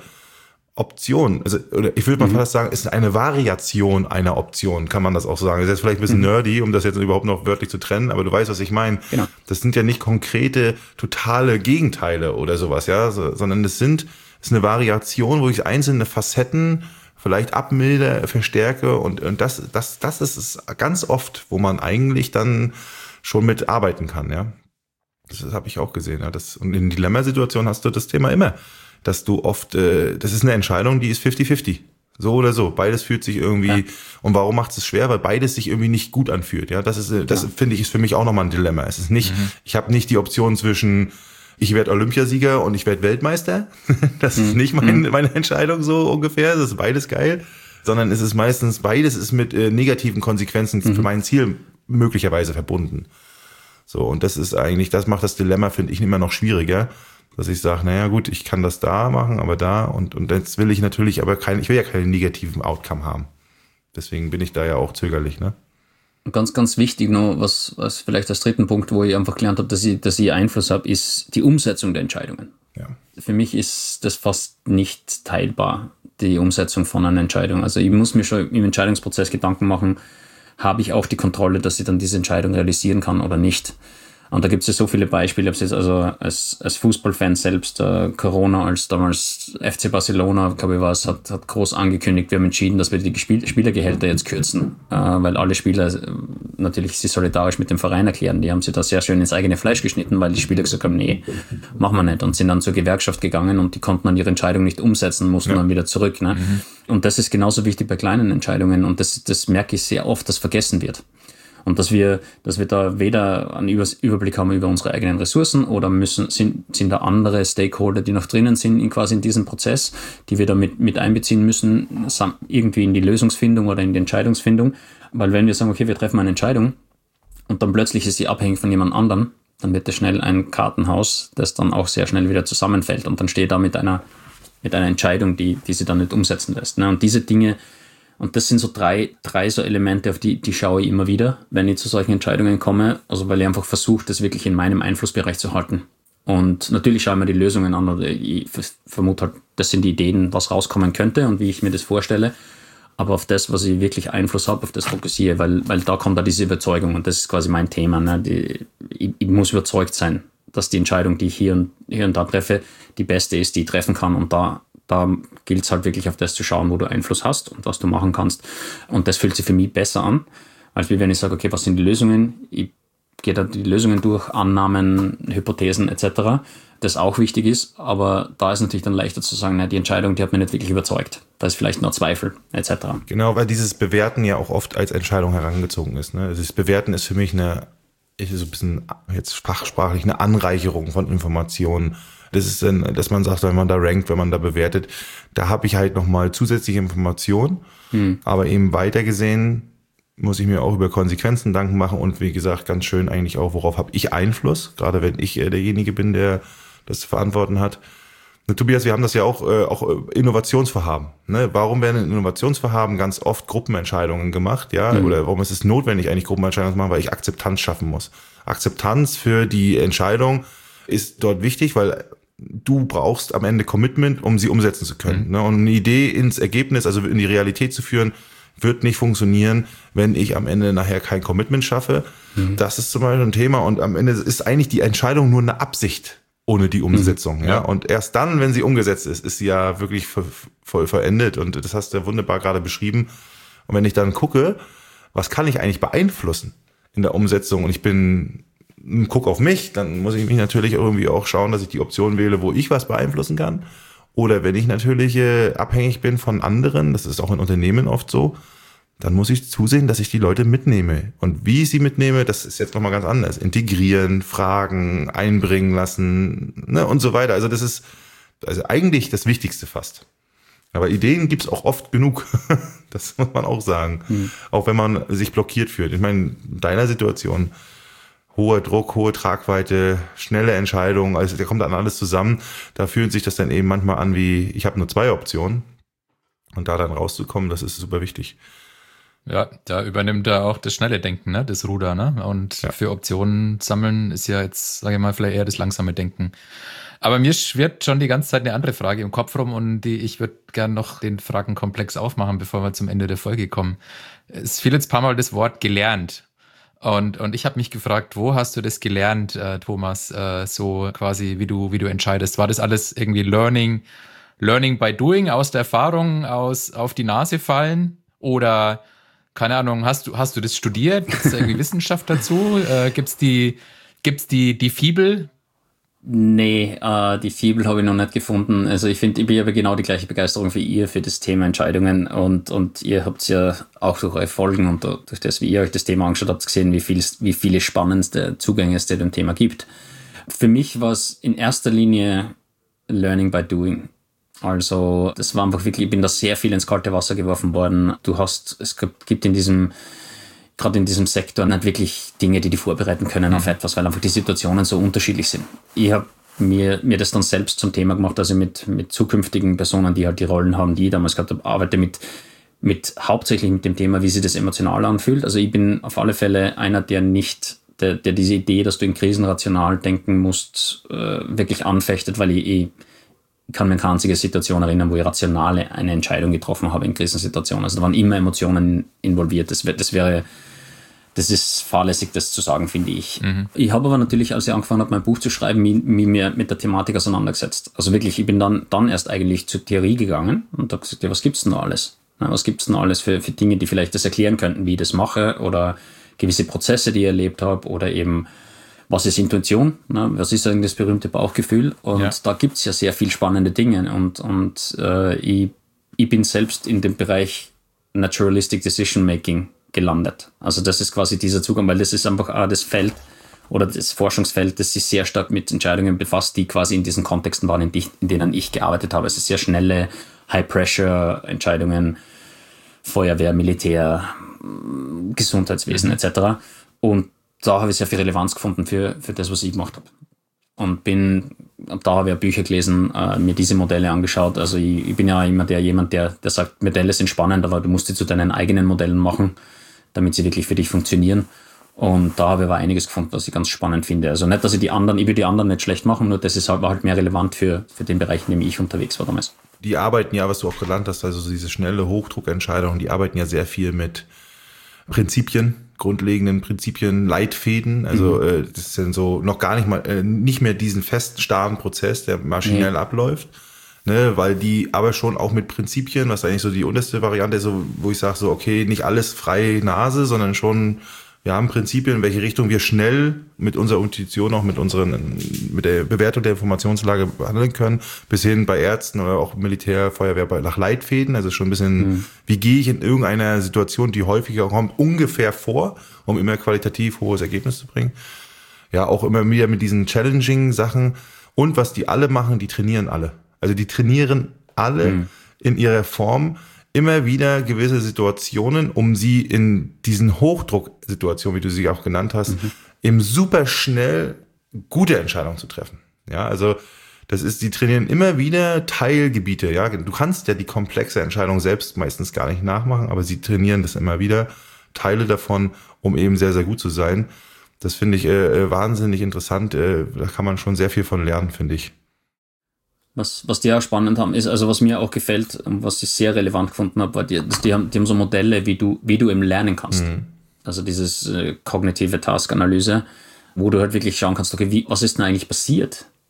Option. Also, oder ich würde mal fast sagen, ist eine Variation einer Option, kann man das auch so sagen. Das ist jetzt vielleicht ein bisschen nerdy, um das jetzt überhaupt noch wörtlich zu trennen, aber du weißt, was ich meine. Genau. Das sind ja nicht konkrete, totale Gegenteile oder sowas, ja, sondern es ist eine Variation, wo ich einzelne Facetten vielleicht abmilde, verstärke und das ist es ganz oft, wo man eigentlich dann schon mit arbeiten kann, ja. Das habe ich auch gesehen, ja. Und in Dilemmasituationen hast du das Thema immer, dass du oft, das ist eine Entscheidung, die ist 50-50. So oder so. Beides fühlt sich irgendwie, und warum macht es schwer? Weil beides sich irgendwie nicht gut anfühlt, ja. Das finde ich, ist für mich auch nochmal ein Dilemma. Es ist nicht, ich habe nicht die Option zwischen, ich werde Olympiasieger und ich werde Weltmeister. Das ist nicht meine Entscheidung so ungefähr. Das ist beides geil. Sondern es ist meistens, beides ist mit negativen Konsequenzen für mein Ziel möglicherweise verbunden. So, und das macht das Dilemma, finde ich, immer noch schwieriger. Dass ich sage, naja gut, ich kann das da machen, aber da und jetzt will ich natürlich ich will ja keinen negativen Outcome haben. Deswegen bin ich da ja auch zögerlich, ne? Ganz, ganz wichtig noch, was vielleicht als dritten Punkt, wo ich einfach gelernt habe, dass ich Einfluss habe, ist die Umsetzung der Entscheidungen. Ja. Für mich ist das fast nicht teilbar, die Umsetzung von einer Entscheidung. Also ich muss mir schon im Entscheidungsprozess Gedanken machen, habe ich auch die Kontrolle, dass ich dann diese Entscheidung realisieren kann oder nicht. Und da gibt es ja so viele Beispiele. Ich habe es jetzt also als Fußballfan selbst, Corona, als damals FC Barcelona, glaube ich, hat groß angekündigt, wir haben entschieden, dass wir die Spielergehälter jetzt kürzen, weil alle Spieler natürlich sich solidarisch mit dem Verein erklären. Die haben sich da sehr schön ins eigene Fleisch geschnitten, weil die Spieler gesagt haben, nee, machen wir nicht. Und sind dann zur Gewerkschaft gegangen und die konnten dann ihre Entscheidung nicht umsetzen, mussten dann wieder zurück. Ne? Und das ist genauso wichtig bei kleinen Entscheidungen. Und das merke ich sehr oft, dass vergessen wird. Und dass wir da weder einen Überblick haben über unsere eigenen Ressourcen oder sind da andere Stakeholder, die noch drinnen sind quasi in diesem Prozess, die wir da mit einbeziehen müssen, irgendwie in die Lösungsfindung oder in die Entscheidungsfindung. Weil wenn wir sagen, okay, wir treffen eine Entscheidung und dann plötzlich ist sie abhängig von jemand anderem, dann wird das schnell ein Kartenhaus, das dann auch sehr schnell wieder zusammenfällt und dann steht da mit einer Entscheidung, die sie dann nicht umsetzen lässt. Und diese Dinge. Und das sind so drei so Elemente, auf die schaue ich immer wieder, wenn ich zu solchen Entscheidungen komme. Also weil ich einfach versuche, das wirklich in meinem Einflussbereich zu halten. Und natürlich schaue ich mir die Lösungen an oder ich vermute halt, das sind die Ideen, was rauskommen könnte und wie ich mir das vorstelle. Aber auf das, was ich wirklich Einfluss habe, auf das fokussiere, weil da kommt da diese Überzeugung und das ist quasi mein Thema. Ne? Ich muss überzeugt sein, dass die Entscheidung, die ich hier und da treffe, die beste ist, die ich treffen kann. Und da gilt es halt wirklich auf das zu schauen, wo du Einfluss hast und was du machen kannst. Und das fühlt sich für mich besser an, als wenn ich sage, okay, was sind die Lösungen? Ich gehe da die Lösungen durch, Annahmen, Hypothesen etc., das auch wichtig ist. Aber da ist natürlich dann leichter zu sagen, na, die Entscheidung, die hat mich nicht wirklich überzeugt. Da ist vielleicht noch Zweifel etc. Genau, weil dieses Bewerten ja auch oft als Entscheidung herangezogen ist. Ne? Das Bewerten ist für mich so ein bisschen jetzt sprachlich eine Anreicherung von Informationen. Das ist dann, dass man sagt, wenn man da rankt, wenn man da bewertet, da habe ich halt nochmal zusätzliche Informationen. Aber eben weiter gesehen muss ich mir auch über Konsequenzen Gedanken machen und wie gesagt, ganz schön eigentlich auch, worauf habe ich Einfluss, gerade wenn ich derjenige bin, der das zu verantworten hat. Und Tobias, wir haben das ja auch Innovationsvorhaben. Ne? Warum werden in Innovationsvorhaben ganz oft Gruppenentscheidungen gemacht? Ja, oder warum ist es notwendig, eigentlich Gruppenentscheidungen zu machen? Weil ich Akzeptanz schaffen muss. Akzeptanz für die Entscheidung ist dort wichtig, weil du brauchst am Ende Commitment, um sie umsetzen zu können. Ne? Und eine Idee ins Ergebnis, also in die Realität zu führen, wird nicht funktionieren, wenn ich am Ende nachher kein Commitment schaffe. Das ist zum Beispiel ein Thema und am Ende ist eigentlich die Entscheidung nur eine Absicht. ohne die Umsetzung. Ja. Und erst dann, wenn sie umgesetzt ist, ist sie ja wirklich voll vollendet. Und das hast du ja wunderbar gerade beschrieben. Und wenn ich dann gucke, was kann ich eigentlich beeinflussen in der Umsetzung, und ich guck auf mich, dann muss ich mich natürlich irgendwie auch schauen, dass ich die Option wähle, wo ich was beeinflussen kann. Oder wenn ich natürlich abhängig bin von anderen, das ist auch in Unternehmen oft so, dann muss ich zusehen, dass ich die Leute mitnehme. Und wie ich sie mitnehme, das ist jetzt nochmal ganz anders. Integrieren, fragen, einbringen lassen, ne, und so weiter. Also das ist also eigentlich das Wichtigste fast. Aber Ideen gibt's auch oft genug. Das muss man auch sagen. Auch wenn man sich blockiert fühlt. Ich meine, in deiner Situation, hoher Druck, hohe Tragweite, schnelle Entscheidungen, also da kommt dann alles zusammen. Da fühlt sich das dann eben manchmal an wie, ich habe nur 2 Optionen. Und da dann rauszukommen, das ist super wichtig. Ja, da übernimmt er auch das schnelle Denken, ne, das Ruder, ne? Und für Optionen sammeln ist ja jetzt, sage ich mal, vielleicht eher das langsame Denken. Aber mir schwirrt schon die ganze Zeit eine andere Frage im Kopf rum, und ich würde gern noch den Fragenkomplex aufmachen, bevor wir zum Ende der Folge kommen. Es fiel jetzt ein paar Mal das Wort gelernt. Und ich habe mich gefragt, wo hast du das gelernt, Thomas, so quasi, wie du entscheidest? War das alles irgendwie Learning by doing, aus der Erfahrung, auf die Nase fallen? Oder, keine Ahnung, hast du das studiert? Gibt es da irgendwie Wissenschaft dazu? Gibt's die Fibel? Nee, die Fibel habe ich noch nicht gefunden. Also ich finde, ich habe genau die gleiche Begeisterung wie ihr für das Thema Entscheidungen, und ihr habt ja auch durch eure Folgen und durch das, wie ihr euch das Thema angeschaut habt, gesehen, wie viele spannendste Zugänge es zu dem Thema gibt. Für mich war es in erster Linie Learning by Doing. Also das war einfach wirklich, ich bin da sehr viel ins kalte Wasser geworfen worden. Es gibt gerade in diesem Sektor nicht wirklich Dinge, die vorbereiten können auf etwas, weil einfach die Situationen so unterschiedlich sind. Ich habe mir das dann selbst zum Thema gemacht, also mit zukünftigen Personen, die halt die Rollen haben, die ich damals gehabt habe, arbeite hauptsächlich mit dem Thema, wie sich das emotional anfühlt. Also ich bin auf alle Fälle einer, der diese Idee, dass du in Krisen rational denken musst, wirklich anfechtet, weil ich kann mir keine einzige Situation erinnern, wo ich rational eine Entscheidung getroffen habe in Krisensituationen. Also da waren immer Emotionen involviert. Das ist fahrlässig, das zu sagen, finde ich. Ich habe aber natürlich, als ich angefangen habe, mein Buch zu schreiben, mich mehr mit der Thematik auseinandergesetzt. Also wirklich, ich bin dann erst eigentlich zur Theorie gegangen und habe gesagt, ja, was gibt's denn da alles? Was gibt's denn alles für Dinge, die vielleicht das erklären könnten, wie ich das mache, oder gewisse Prozesse, die ich erlebt habe, oder eben, was ist Intuition? Was ist eigentlich das berühmte Bauchgefühl? Und da gibt's ja sehr viel spannende Dinge. Und ich bin selbst in dem Bereich Naturalistic Decision Making gelandet. Also das ist quasi dieser Zugang, weil das ist einfach auch das Feld oder das Forschungsfeld, das sich sehr stark mit Entscheidungen befasst, die quasi in diesen Kontexten waren, in denen ich gearbeitet habe. Es ist sehr schnelle High-Pressure-Entscheidungen, Feuerwehr, Militär, Gesundheitswesen etc. Und da habe ich sehr viel Relevanz gefunden für das, was ich gemacht habe. Und da habe ich Bücher gelesen, mir diese Modelle angeschaut. Also ich bin ja immer jemand, der sagt, Modelle sind spannend, aber du musst sie zu deinen eigenen Modellen machen, damit sie wirklich für dich funktionieren. Und da habe ich aber einiges gefunden, was ich ganz spannend finde. Also nicht, dass ich will die anderen nicht schlecht machen, nur das war halt mehr relevant für den Bereich, in dem ich unterwegs war damals. Die arbeiten ja, was du auch gelernt hast, also diese schnelle Hochdruckentscheidung, die arbeiten ja sehr viel mit Prinzipien, grundlegenden Prinzipien, Leitfäden. Also das ist dann so noch gar nicht mehr diesen festen, starren Prozess, der maschinell abläuft. Ne, weil die aber schon auch mit Prinzipien, was eigentlich so die unterste Variante ist, so, wo ich sage so, okay, nicht alles freie Nase, sondern schon, wir haben Prinzipien, in welche Richtung wir schnell mit unserer Intuition auch mit der Bewertung der Informationslage handeln können, bis hin bei Ärzten oder auch Militär, Feuerwehr nach Leitfäden, also schon ein bisschen, wie gehe ich in irgendeiner Situation, die häufiger kommt, ungefähr vor, um immer qualitativ hohes Ergebnis zu bringen. Ja, auch immer wieder mit diesen challenging Sachen. Und was die alle machen, die trainieren alle. Also die trainieren alle in ihrer Form immer wieder gewisse Situationen, um sie in diesen Hochdrucksituationen, wie du sie auch genannt hast, eben super schnell gute Entscheidungen zu treffen. Ja, also die trainieren immer wieder Teilgebiete. Ja, du kannst ja die komplexe Entscheidung selbst meistens gar nicht nachmachen, aber sie trainieren das immer wieder, Teile davon, um eben sehr, sehr gut zu sein. Das finde ich wahnsinnig interessant. Da kann man schon sehr viel von lernen, finde ich. Was die auch spannend haben, ist, also was mir auch gefällt und was ich sehr relevant gefunden habe, war, die haben so Modelle, wie du eben lernen kannst. Also dieses kognitive Task-Analyse, wo du halt wirklich schauen kannst, okay, was ist denn eigentlich passiert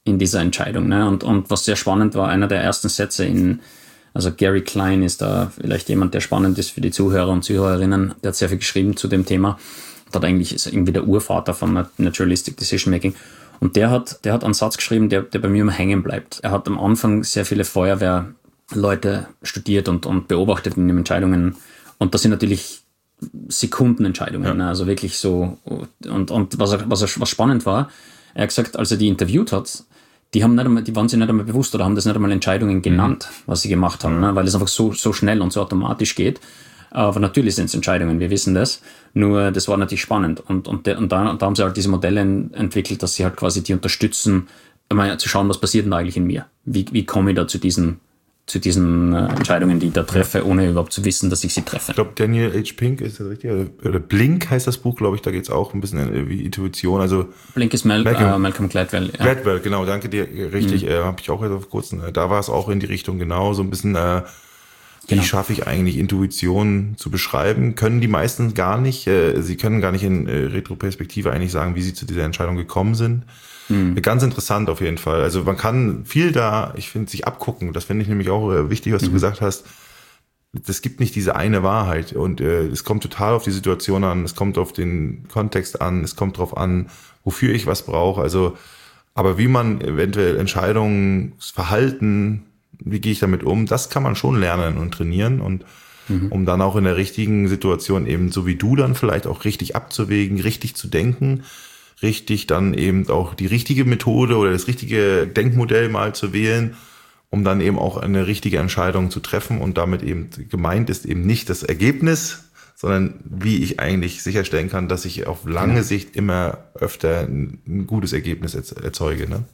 in dieser Entscheidung. Ne? Und was sehr spannend war, einer der ersten Sätze also Gary Klein ist da vielleicht jemand, der spannend ist für die Zuhörer und Zuhörerinnen, der hat sehr viel geschrieben zu dem Thema. Und hat eigentlich ist irgendwie der Urvater von Naturalistic Decision Making. Und der hat einen Satz geschrieben, der bei mir immer hängen bleibt. Er hat am Anfang sehr viele Feuerwehrleute studiert und beobachtet in den Entscheidungen. Und das sind natürlich Sekundenentscheidungen, ne? Also wirklich so. Und was spannend war, er hat gesagt, als er die interviewt hat, die waren sich nicht einmal bewusst oder haben das nicht einmal Entscheidungen genannt, was sie gemacht haben, ne? Weil es einfach so schnell und so automatisch geht. Aber natürlich sind es Entscheidungen, wir wissen das. Nur das war natürlich spannend. Und da haben sie halt diese Modelle entwickelt, dass sie halt quasi die unterstützen, mal zu schauen, was passiert denn da eigentlich in mir? Wie komme ich da zu diesen Entscheidungen, die ich da treffe, ohne überhaupt zu wissen, dass ich sie treffe. Ich glaube, Daniel H. Pink ist das richtig? Oder Blink heißt das Buch, glaube ich. Da geht es auch ein bisschen wie Intuition. Also Blink ist Malcolm Gladwell. Ja. Gladwell, genau. Danke dir. Richtig. Habe ich auch jetzt auf kurzen. Da war es auch in die Richtung genau. So ein bisschen, wie schaffe ich eigentlich Intuition zu beschreiben? Können die meisten gar nicht. Sie können gar nicht in Retroperspektive eigentlich sagen, wie sie zu dieser Entscheidung gekommen sind. Ganz interessant auf jeden Fall. Also man kann viel da, ich finde, sich abgucken. Das finde ich nämlich auch wichtig, was du gesagt hast. Es gibt nicht diese eine Wahrheit und es kommt total auf die Situation an, es kommt auf den Kontext an, es kommt drauf an, wofür ich was brauche. Also, aber wie man eventuell Entscheidungsverhalten, wie gehe ich damit um, das kann man schon lernen und trainieren und um dann auch in der richtigen Situation eben, so wie du dann vielleicht auch richtig abzuwägen, richtig zu denken, richtig dann eben auch die richtige Methode oder das richtige Denkmodell mal zu wählen, um dann eben auch eine richtige Entscheidung zu treffen. Und damit eben gemeint ist eben nicht das Ergebnis, sondern wie ich eigentlich sicherstellen kann, dass ich auf lange Sicht immer öfter ein gutes Ergebnis erzeuge. Ne?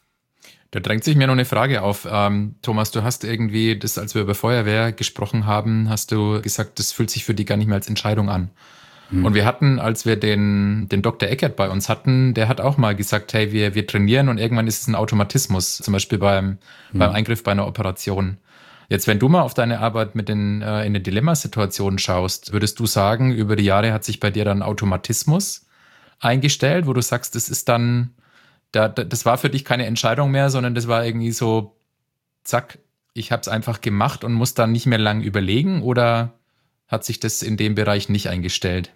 Da drängt sich mir noch eine Frage auf. Thomas, du hast irgendwie, als wir über Feuerwehr gesprochen haben, hast du gesagt, das fühlt sich für dich gar nicht mehr als Entscheidung an. Und wir hatten, als wir den Dr. Eckert bei uns hatten, der hat auch mal gesagt, hey, wir trainieren und irgendwann ist es ein Automatismus, zum Beispiel beim Eingriff bei einer Operation. Jetzt, wenn du mal auf deine Arbeit mit in eine Dilemmasituation schaust, würdest du sagen, über die Jahre hat sich bei dir dann Automatismus eingestellt, wo du sagst, das ist dann, das war für dich keine Entscheidung mehr, sondern das war irgendwie so, zack, ich habe es einfach gemacht und muss dann nicht mehr lang überlegen, oder hat sich das in dem Bereich nicht eingestellt?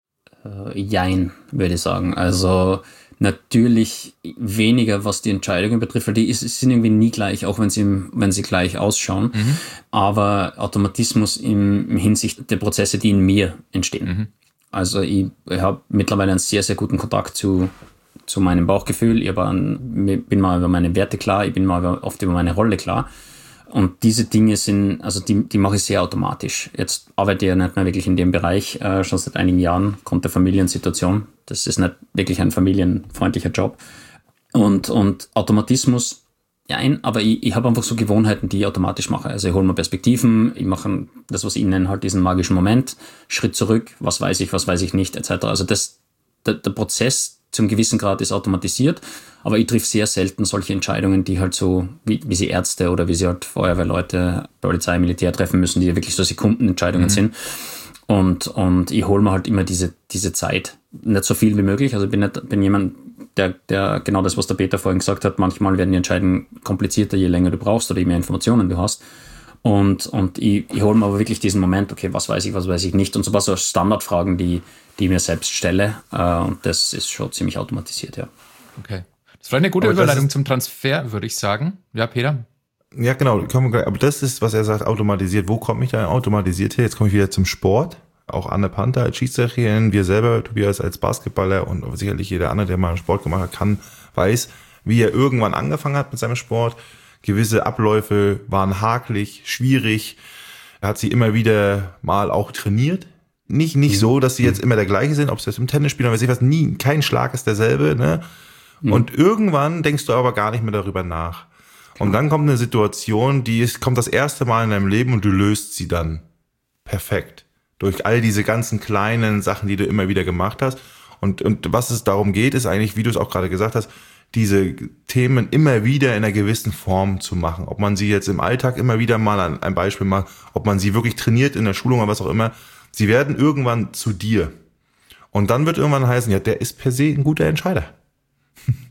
Jein, würde ich sagen. Also natürlich weniger, was die Entscheidungen betrifft, weil die sind irgendwie nie gleich, auch wenn sie gleich ausschauen. Aber Automatismus im Hinsicht der Prozesse, die in mir entstehen. Also ich habe mittlerweile einen sehr, sehr guten Kontakt zu meinem Bauchgefühl. Ich bin mal über meine Werte klar, ich bin mal oft über meine Rolle klar. Und diese Dinge die mache ich sehr automatisch. Jetzt arbeite ich ja nicht mehr wirklich in dem Bereich, schon seit einigen Jahren, aufgrund der Familiensituation. Das ist nicht wirklich ein familienfreundlicher Job. Und Automatismus, ja, aber ich habe einfach so Gewohnheiten, die ich automatisch mache. Also ich hole mir Perspektiven, ich mache das, was ich nenne, halt diesen magischen Moment, Schritt zurück, was weiß ich nicht, etc. Also der Prozess zum gewissen Grad ist automatisiert, aber ich treffe sehr selten solche Entscheidungen, die halt so, wie sie Ärzte oder wie sie halt Feuerwehrleute, Polizei, Militär treffen müssen, die ja wirklich so Sekundenentscheidungen sind. Und ich hole mir halt immer diese Zeit. Nicht so viel wie möglich. Also ich bin jemand, der genau das, was der Peter vorhin gesagt hat, manchmal werden die Entscheidungen komplizierter, je länger du brauchst oder je mehr Informationen du hast. Und ich hole mir aber wirklich diesen Moment, okay, was weiß ich nicht. Und so Standardfragen, die ich mir selbst stelle. Und das ist schon ziemlich automatisiert, ja. Okay. Das ist vielleicht eine gute Überleitung zum Transfer, würde ich sagen. Ja, Peter? Ja, genau. Aber das ist, was er sagt, automatisiert. Wo komme ich da automatisiert her? Jetzt komme ich wieder zum Sport. Auch Anne Panther als Schiedsrichterin, wir selber, Tobias als Basketballer und sicherlich jeder andere, der mal Sport gemacht hat, weiß, wie er irgendwann angefangen hat mit seinem Sport. Gewisse Abläufe waren hakelig, schwierig. Er hat sie immer wieder mal auch trainiert. Nicht so, dass sie jetzt immer der gleiche sind, ob es jetzt im Tennis spielen oder weiß ich was, kein Schlag ist derselbe, ne? Und irgendwann denkst du aber gar nicht mehr darüber nach. Und dann kommt eine Situation, kommt das erste Mal in deinem Leben und du löst sie dann perfekt. Durch all diese ganzen kleinen Sachen, die du immer wieder gemacht hast. Und was es darum geht, ist eigentlich, wie du es auch gerade gesagt hast, diese Themen immer wieder in einer gewissen Form zu machen. Ob man sie jetzt im Alltag immer wieder mal ein Beispiel macht, ob man sie wirklich trainiert in der Schulung oder was auch immer. Sie werden irgendwann zu dir. Und dann wird irgendwann heißen, ja, der ist per se ein guter Entscheider.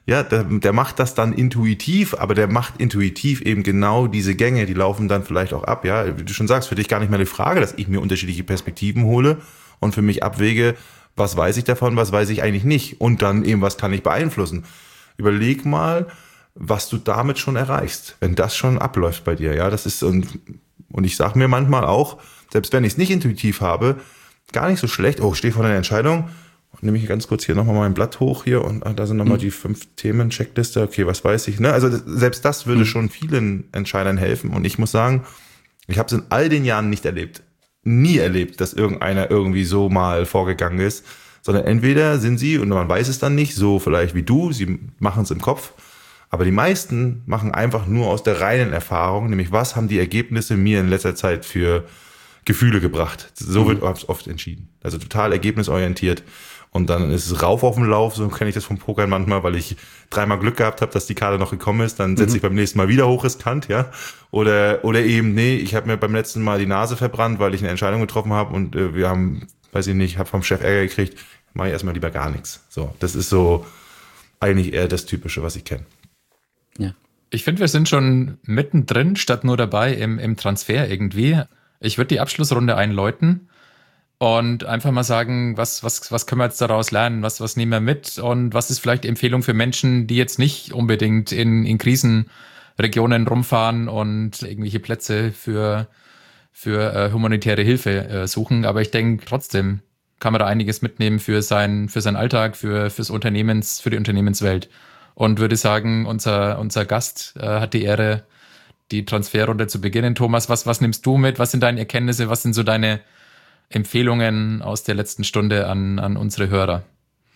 Ja, der macht das dann intuitiv, aber der macht intuitiv eben genau diese Gänge, die laufen dann vielleicht auch ab, ja. Wie du schon sagst, für dich gar nicht mehr die Frage, dass ich mir unterschiedliche Perspektiven hole und für mich abwäge, was weiß ich davon, was weiß ich eigentlich nicht und dann eben, was kann ich beeinflussen. Überleg mal, was du damit schon erreichst, wenn das schon abläuft bei dir, ja. Das ist, und ich sage mir manchmal auch, selbst wenn ich es nicht intuitiv habe, gar nicht so schlecht, ich stehe vor einer Entscheidung, nehme ich ganz kurz hier nochmal mein Blatt hoch hier und da sind nochmal die 5 Themen, Checkliste, okay, was weiß ich, ne? Also selbst das würde schon vielen Entscheidern helfen und ich muss sagen, ich habe es in all den Jahren nicht erlebt, nie erlebt, dass irgendeiner irgendwie so mal vorgegangen ist, sondern entweder sind sie, und man weiß es dann nicht, so vielleicht wie du, sie machen es im Kopf, aber die meisten machen einfach nur aus der reinen Erfahrung, nämlich was haben die Ergebnisse mir in letzter Zeit für Gefühle gebracht. So wird oft entschieden. Also total ergebnisorientiert. Und dann ist es rauf auf dem Lauf, so kenne ich das vom Pokern manchmal, weil ich 3-mal Glück gehabt habe, dass die Karte noch gekommen ist, dann setze ich beim nächsten Mal wieder hoch riskant, ja. Oder eben, nee, ich habe mir beim letzten Mal die Nase verbrannt, weil ich eine Entscheidung getroffen habe und wir haben, weiß ich nicht, habe vom Chef Ärger gekriegt, mache ich erstmal lieber gar nichts. So, das ist so eigentlich eher das Typische, was ich kenne. Ja. Ich finde, wir sind schon mittendrin, statt nur dabei im Transfer irgendwie. Ich würde die Abschlussrunde einläuten und einfach mal sagen, was können wir jetzt daraus lernen, was nehmen wir mit und was ist vielleicht die Empfehlung für Menschen, die jetzt nicht unbedingt in Krisenregionen rumfahren und irgendwelche Plätze für humanitäre Hilfe suchen. Aber ich denke, trotzdem kann man da einiges mitnehmen für seinen Alltag, für die Unternehmenswelt. Und würde sagen, unser Gast hat die Ehre, die Transferrunde zu beginnen. Thomas, was nimmst du mit? Was sind deine Erkenntnisse? Was sind so deine Empfehlungen aus der letzten Stunde an unsere Hörer?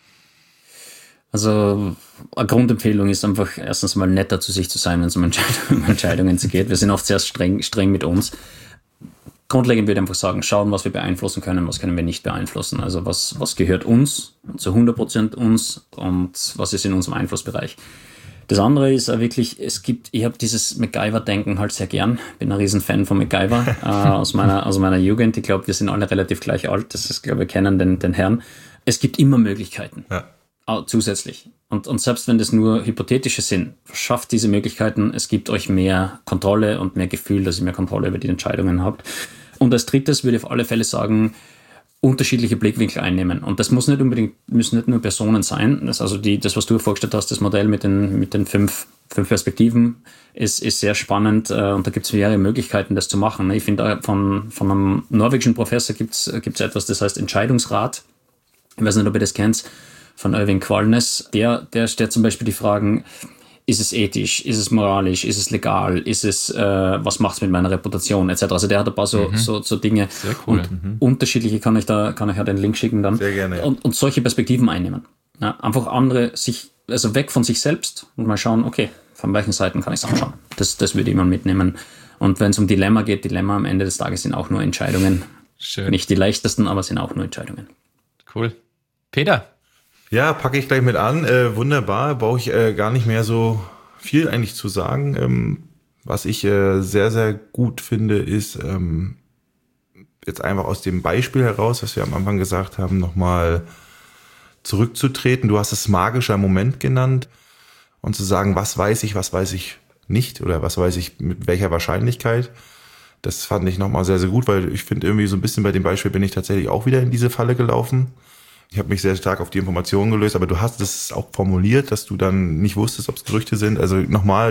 Also eine Grundempfehlung ist einfach erstens mal netter zu sich zu sein, wenn es um Entscheidungen geht. Wir sind oft sehr streng mit uns. Grundlegend würde ich einfach sagen, schauen, was wir beeinflussen können, was können wir nicht beeinflussen. Also was gehört uns, zu 100% uns und was ist in unserem Einflussbereich. Das andere ist wirklich, ich habe dieses MacGyver-Denken halt sehr gern. Bin ein Riesenfan von MacGyver aus meiner Jugend. Ich glaube, wir sind alle relativ gleich alt. Das ist, glaube ich, wir kennen den Herrn. Es gibt immer Möglichkeiten. Ja. Zusätzlich. Und selbst wenn das nur hypothetische sind, schafft diese Möglichkeiten. Es gibt euch mehr Kontrolle und mehr Gefühl, dass ihr mehr Kontrolle über die Entscheidungen habt. Und als drittes würde ich auf alle Fälle sagen, unterschiedliche Blickwinkel einnehmen. Und das müssen nicht nur Personen sein. Das, also das, was du vorgestellt hast, das Modell mit den fünf Perspektiven ist sehr spannend. Und da gibt es mehrere Möglichkeiten, das zu machen. Ich finde, von einem norwegischen Professor gibt's etwas, das heißt Entscheidungsrat. Ich weiß nicht, ob ihr das kennt, von Irving Qualnes. Der stellt zum Beispiel die Fragen, ist es ethisch, ist es moralisch, ist es legal, ist es, was macht es mit meiner Reputation, etc. Also der hat ein paar so Dinge. Sehr cool. Und unterschiedliche kann ich ja den Link schicken dann. Sehr gerne, ja. Und solche Perspektiven einnehmen. Ja, einfach andere also weg von sich selbst und mal schauen, okay, von welchen Seiten kann ich es anschauen. Das würde ich mal mitnehmen. Und wenn es um Dilemma geht, Dilemma am Ende des Tages sind auch nur Entscheidungen. Schön. Nicht die leichtesten, aber sind auch nur Entscheidungen. Cool. Peter? Ja, packe ich gleich mit an. Wunderbar, brauche ich gar nicht mehr so viel eigentlich zu sagen. Was ich sehr, sehr gut finde, ist jetzt einfach aus dem Beispiel heraus, was wir am Anfang gesagt haben, nochmal zurückzutreten. Du hast es magischer Moment genannt und zu sagen, was weiß ich nicht oder was weiß ich mit welcher Wahrscheinlichkeit. Das fand ich nochmal sehr, sehr gut, weil ich finde irgendwie so ein bisschen bei dem Beispiel bin ich tatsächlich auch wieder in diese Falle gelaufen. Ich habe mich sehr stark auf die Informationen gelöst, aber du hast das auch formuliert, dass du dann nicht wusstest, ob es Gerüchte sind. Also nochmal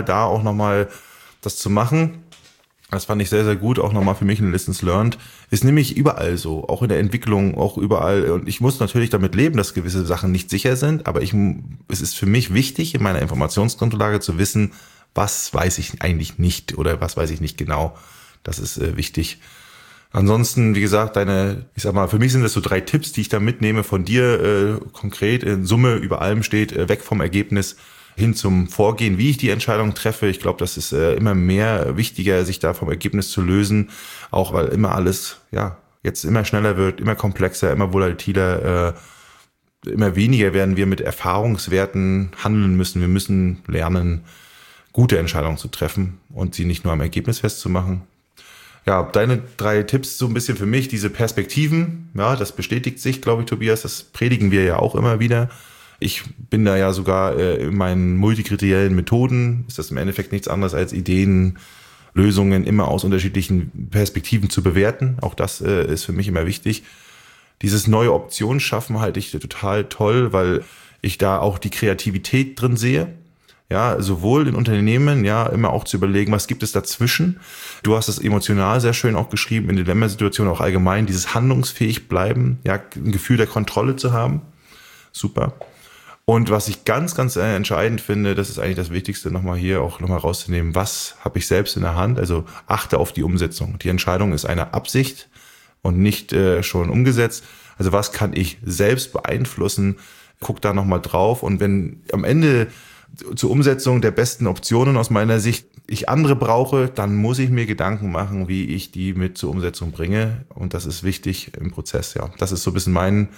das zu machen, das fand ich sehr, sehr gut, auch nochmal für mich ein Lessons learned. Ist nämlich überall so, auch in der Entwicklung, auch überall. Und ich muss natürlich damit leben, dass gewisse Sachen nicht sicher sind, aber es ist für mich wichtig, in meiner Informationsgrundlage zu wissen, was weiß ich eigentlich nicht oder was weiß ich nicht genau. Das ist wichtig. Ansonsten, wie gesagt, für mich sind das so 3 Tipps, die ich da mitnehme von dir, konkret in Summe über allem steht, weg vom Ergebnis hin zum Vorgehen, wie ich die Entscheidung treffe. Ich glaube, das ist immer mehr wichtiger, sich da vom Ergebnis zu lösen, auch weil immer alles, jetzt immer schneller wird, immer komplexer, immer volatiler, immer weniger werden wir mit Erfahrungswerten handeln müssen. Wir müssen lernen, gute Entscheidungen zu treffen und sie nicht nur am Ergebnis festzumachen. Ja, deine 3 Tipps so ein bisschen für mich, diese Perspektiven, ja, das bestätigt sich, glaube ich, Tobias, das predigen wir ja auch immer wieder. Ich bin da ja sogar in meinen multikriteriellen Methoden, ist das im Endeffekt nichts anderes als Ideen, Lösungen immer aus unterschiedlichen Perspektiven zu bewerten. Auch das ist für mich immer wichtig. Dieses neue Optionen schaffen halte ich total toll, weil ich da auch die Kreativität drin sehe. Ja, sowohl in Unternehmen, ja, immer auch zu überlegen, was gibt es dazwischen. Du hast es emotional sehr schön auch geschrieben, in Dilemmasituationen auch allgemein, dieses handlungsfähig bleiben, ja, ein Gefühl der Kontrolle zu haben. Super. Und was ich ganz, ganz entscheidend finde, das ist eigentlich das Wichtigste, nochmal rauszunehmen, was habe ich selbst in der Hand? Also achte auf die Umsetzung. Die Entscheidung ist eine Absicht und nicht schon umgesetzt. Also was kann ich selbst beeinflussen? Guck da nochmal drauf. Und wenn am Ende zur Umsetzung der besten Optionen aus meiner Sicht ich andere brauche, dann muss ich mir Gedanken machen, wie ich die mit zur Umsetzung bringe. Und das ist wichtig im Prozess, ja. Das ist so ein bisschen mein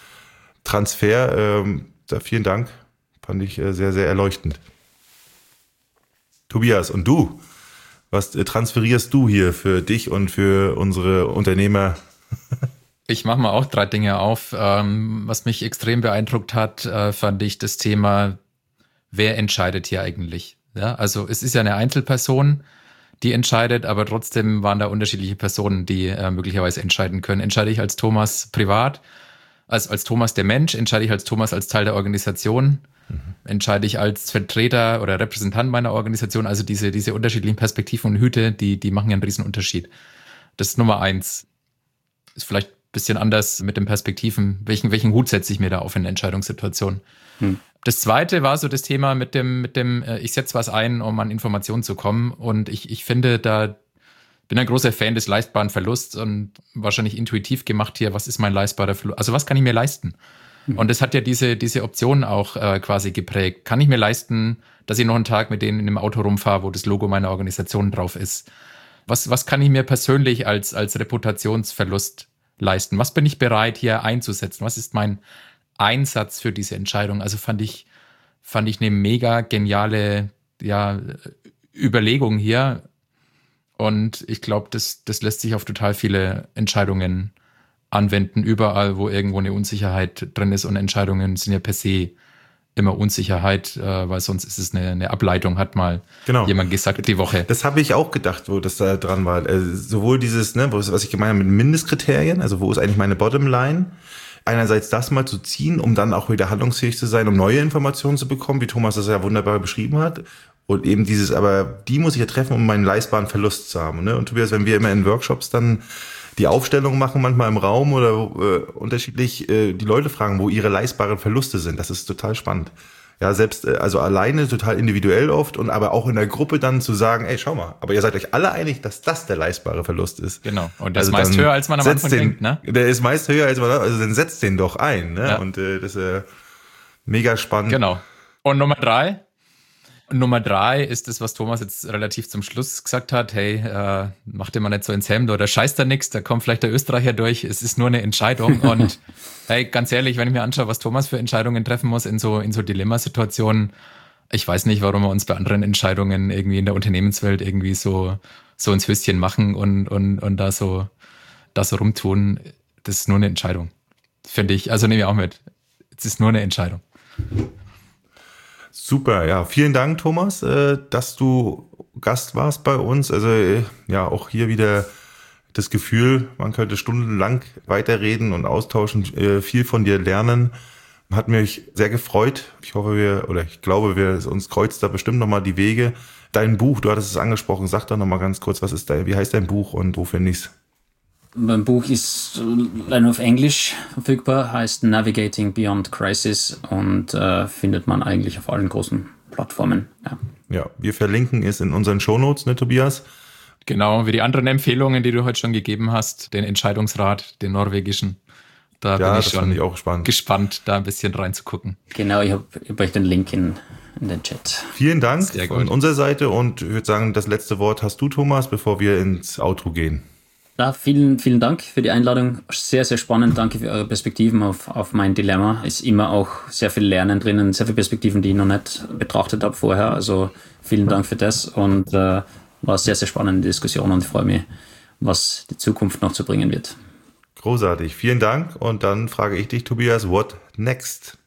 Transfer. Vielen Dank. Fand ich sehr, sehr erleuchtend. Tobias, und du? Was transferierst du hier für dich und für unsere Unternehmer? Ich mache mal auch 3 Dinge auf. Was mich extrem beeindruckt hat, fand ich das Thema, wer entscheidet hier eigentlich? Ja, also es ist ja eine Einzelperson, die entscheidet, aber trotzdem waren da unterschiedliche Personen, die möglicherweise entscheiden können. Entscheide ich als Thomas privat, als Thomas der Mensch, entscheide ich als Thomas als Teil der Organisation, entscheide ich als Vertreter oder Repräsentant meiner Organisation, also diese unterschiedlichen Perspektiven und Hüte, die machen ja einen riesen Unterschied. Das ist Nummer 1. Ist vielleicht ein bisschen anders mit den Perspektiven. Welchen Hut setze ich mir da auf in der Entscheidungssituation? Das Zweite war so das Thema mit dem ich setze was ein, um an Informationen zu kommen. Und ich finde, bin ein großer Fan des leistbaren Verlusts und wahrscheinlich intuitiv gemacht hier, was ist mein leistbarer Verlust? Also was kann ich mir leisten? Und das hat ja diese Option auch quasi geprägt. Kann ich mir leisten, dass ich noch einen Tag mit denen in einem Auto rumfahre, wo das Logo meiner Organisation drauf ist? Was kann ich mir persönlich als Reputationsverlust leisten? Was bin ich bereit hier einzusetzen? Was ist mein Einsatz für diese Entscheidung? Also fand ich eine mega geniale Überlegung hier. Und ich glaube, das lässt sich auf total viele Entscheidungen anwenden, überall, wo irgendwo eine Unsicherheit drin ist. Und Entscheidungen sind ja per se immer Unsicherheit, weil sonst ist es eine Ableitung, hat mal jemand gesagt die Woche. Das habe ich auch gedacht, wo das da dran war. Sowohl dieses, was ich gemeint habe mit Mindestkriterien, also wo ist eigentlich meine Bottomline? Einerseits das mal zu ziehen, um dann auch wieder handlungsfähig zu sein, um neue Informationen zu bekommen, wie Thomas das ja wunderbar beschrieben hat. Und eben die muss ich ja treffen, um meinen leistbaren Verlust zu haben. Ne? Und Tobias, wenn wir immer in Workshops dann die Aufstellung machen, manchmal im Raum oder unterschiedlich die Leute fragen, wo ihre leistbaren Verluste sind, das ist total spannend. Ja, selbst also alleine total individuell oft und aber auch in der Gruppe dann zu sagen, ey, schau mal, aber ihr seid euch alle einig, dass das der leistbare Verlust ist. Genau. Und der ist meist höher, als man am Anfang denkt, ne? Der ist meist höher, als man, also dann setzt den doch ein, ne? Ja. Und das ist mega spannend. Genau. Und Nummer 3 ist das, was Thomas jetzt relativ zum Schluss gesagt hat. Hey, mach dir mal nicht so ins Hemd oder scheiß da nix, da kommt vielleicht der Österreicher durch. Es ist nur eine Entscheidung. Und hey, ganz ehrlich, wenn ich mir anschaue, was Thomas für Entscheidungen treffen muss in so Dilemmasituationen, ich weiß nicht, warum wir uns bei anderen Entscheidungen irgendwie in der Unternehmenswelt irgendwie so ins Höschen machen und da so rumtun. Das ist nur eine Entscheidung. Finde ich. Also nehme ich auch mit. Es ist nur eine Entscheidung. Super, ja. Vielen Dank, Thomas, dass du Gast warst bei uns. Also ja, auch hier wieder das Gefühl, man könnte stundenlang weiterreden und austauschen, viel von dir lernen. Hat mich sehr gefreut. Ich glaube, uns kreuzt da bestimmt nochmal die Wege. Dein Buch, du hattest es angesprochen, sag doch nochmal ganz kurz, wie heißt dein Buch und wo finde ich's? Mein Buch ist leider auf Englisch verfügbar, heißt Navigating Beyond Crisis und findet man eigentlich auf allen großen Plattformen. Ja, wir verlinken es in unseren Shownotes, ne, Tobias? Genau, wie die anderen Empfehlungen, die du heute schon gegeben hast, den Entscheidungsrat, den norwegischen. Da bin ich schon auch gespannt, da ein bisschen reinzugucken. Genau, ich hab euch den Link in den Chat. Vielen Dank von unserer Seite und ich würde sagen, das letzte Wort hast du, Thomas, bevor wir ins Outro gehen. Ja, vielen, vielen Dank für die Einladung. Sehr, sehr spannend. Danke für eure Perspektiven auf mein Dilemma. Ist immer auch sehr viel Lernen drinnen, sehr viele Perspektiven, die ich noch nicht betrachtet habe vorher. Also vielen Dank für das und war sehr, sehr spannende Diskussion und ich freue mich, was die Zukunft noch zu bringen wird. Großartig. Vielen Dank und dann frage ich dich, Tobias, what next?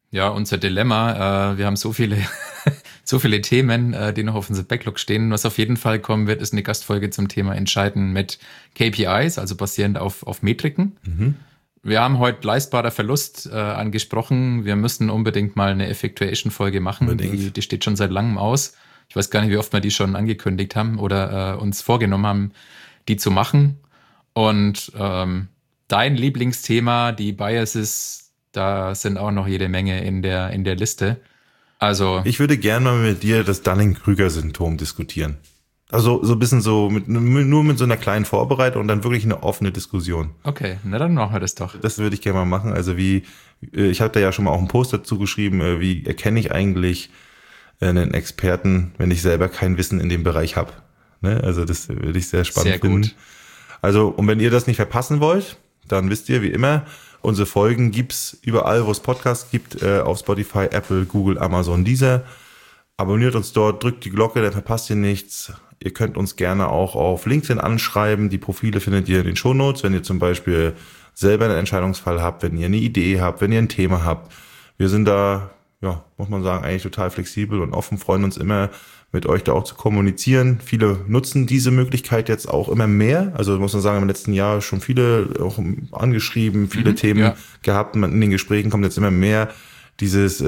Ja, unser Dilemma, wir haben so viele so viele Themen, die noch auf unserem Backlog stehen. Was auf jeden Fall kommen wird, ist eine Gastfolge zum Thema Entscheiden mit KPIs, also basierend auf Metriken. Wir haben heute leistbarer Verlust angesprochen. Wir müssen unbedingt mal eine Effectuation-Folge machen. Die steht schon seit langem aus. Ich weiß gar nicht, wie oft wir die schon angekündigt haben oder uns vorgenommen haben, die zu machen. Und dein Lieblingsthema, die Biases, da sind auch noch jede Menge in der Liste. Also ich würde gerne mal mit dir das Dunning-Kruger-Syndrom diskutieren. Also so ein bisschen so nur mit so einer kleinen Vorbereitung und dann wirklich eine offene Diskussion. Okay, na dann machen wir das doch. Das würde ich gerne mal machen. Also ich habe da ja schon mal auch einen Post dazu geschrieben, wie erkenne ich eigentlich einen Experten, wenn ich selber kein Wissen in dem Bereich habe. Ne? Also das würde ich sehr spannend finden. Gut. Also und wenn ihr das nicht verpassen wollt, dann wisst ihr, wie immer, unsere Folgen gibt's überall, wo es Podcasts gibt, auf Spotify, Apple, Google, Amazon, Deezer. Abonniert uns dort, drückt die Glocke, dann verpasst ihr nichts. Ihr könnt uns gerne auch auf LinkedIn anschreiben. Die Profile findet ihr in den Shownotes, wenn ihr zum Beispiel selber einen Entscheidungsfall habt, wenn ihr eine Idee habt, wenn ihr ein Thema habt. Wir sind da, ja, muss man sagen, eigentlich total flexibel und offen, freuen uns immer, mit euch da auch zu kommunizieren. Viele nutzen diese Möglichkeit jetzt auch immer mehr. Also muss man sagen, im letzten Jahr schon viele auch angeschrieben, viele Themen gehabt. In den Gesprächen kommt jetzt immer mehr dieses,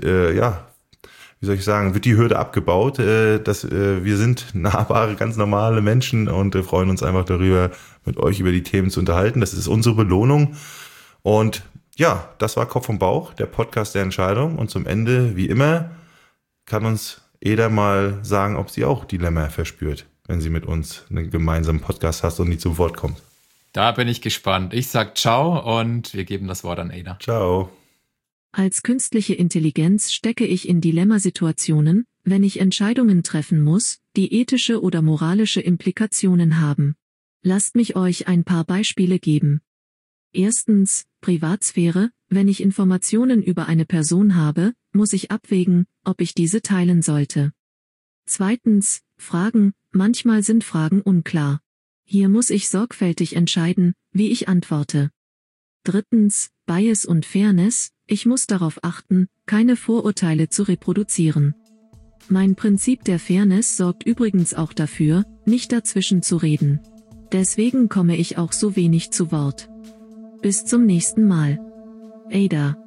wie soll ich sagen, wird die Hürde abgebaut, dass wir sind nahbare, ganz normale Menschen und freuen uns einfach darüber, mit euch über die Themen zu unterhalten. Das ist unsere Belohnung. Und ja, das war Kopf und Bauch, der Podcast der Entscheidung. Und zum Ende, wie immer, kann uns jeder mal sagen, ob sie auch Dilemma verspürt, wenn sie mit uns einen gemeinsamen Podcast hast und nie zum Wort kommt. Da bin ich gespannt. Ich sag ciao und wir geben das Wort an Ada. Ciao. Als künstliche Intelligenz stecke ich in Dilemmasituationen, wenn ich Entscheidungen treffen muss, die ethische oder moralische Implikationen haben. Lasst mich euch ein paar Beispiele geben. Erstens, Privatsphäre. Wenn ich Informationen über eine Person habe, muss ich abwägen, ob ich diese teilen sollte. Zweitens, Fragen. Manchmal sind Fragen unklar. Hier muss ich sorgfältig entscheiden, wie ich antworte. Drittens, Bias und Fairness. Ich muss darauf achten, keine Vorurteile zu reproduzieren. Mein Prinzip der Fairness sorgt übrigens auch dafür, nicht dazwischen zu reden. Deswegen komme ich auch so wenig zu Wort. Bis zum nächsten Mal. Ada.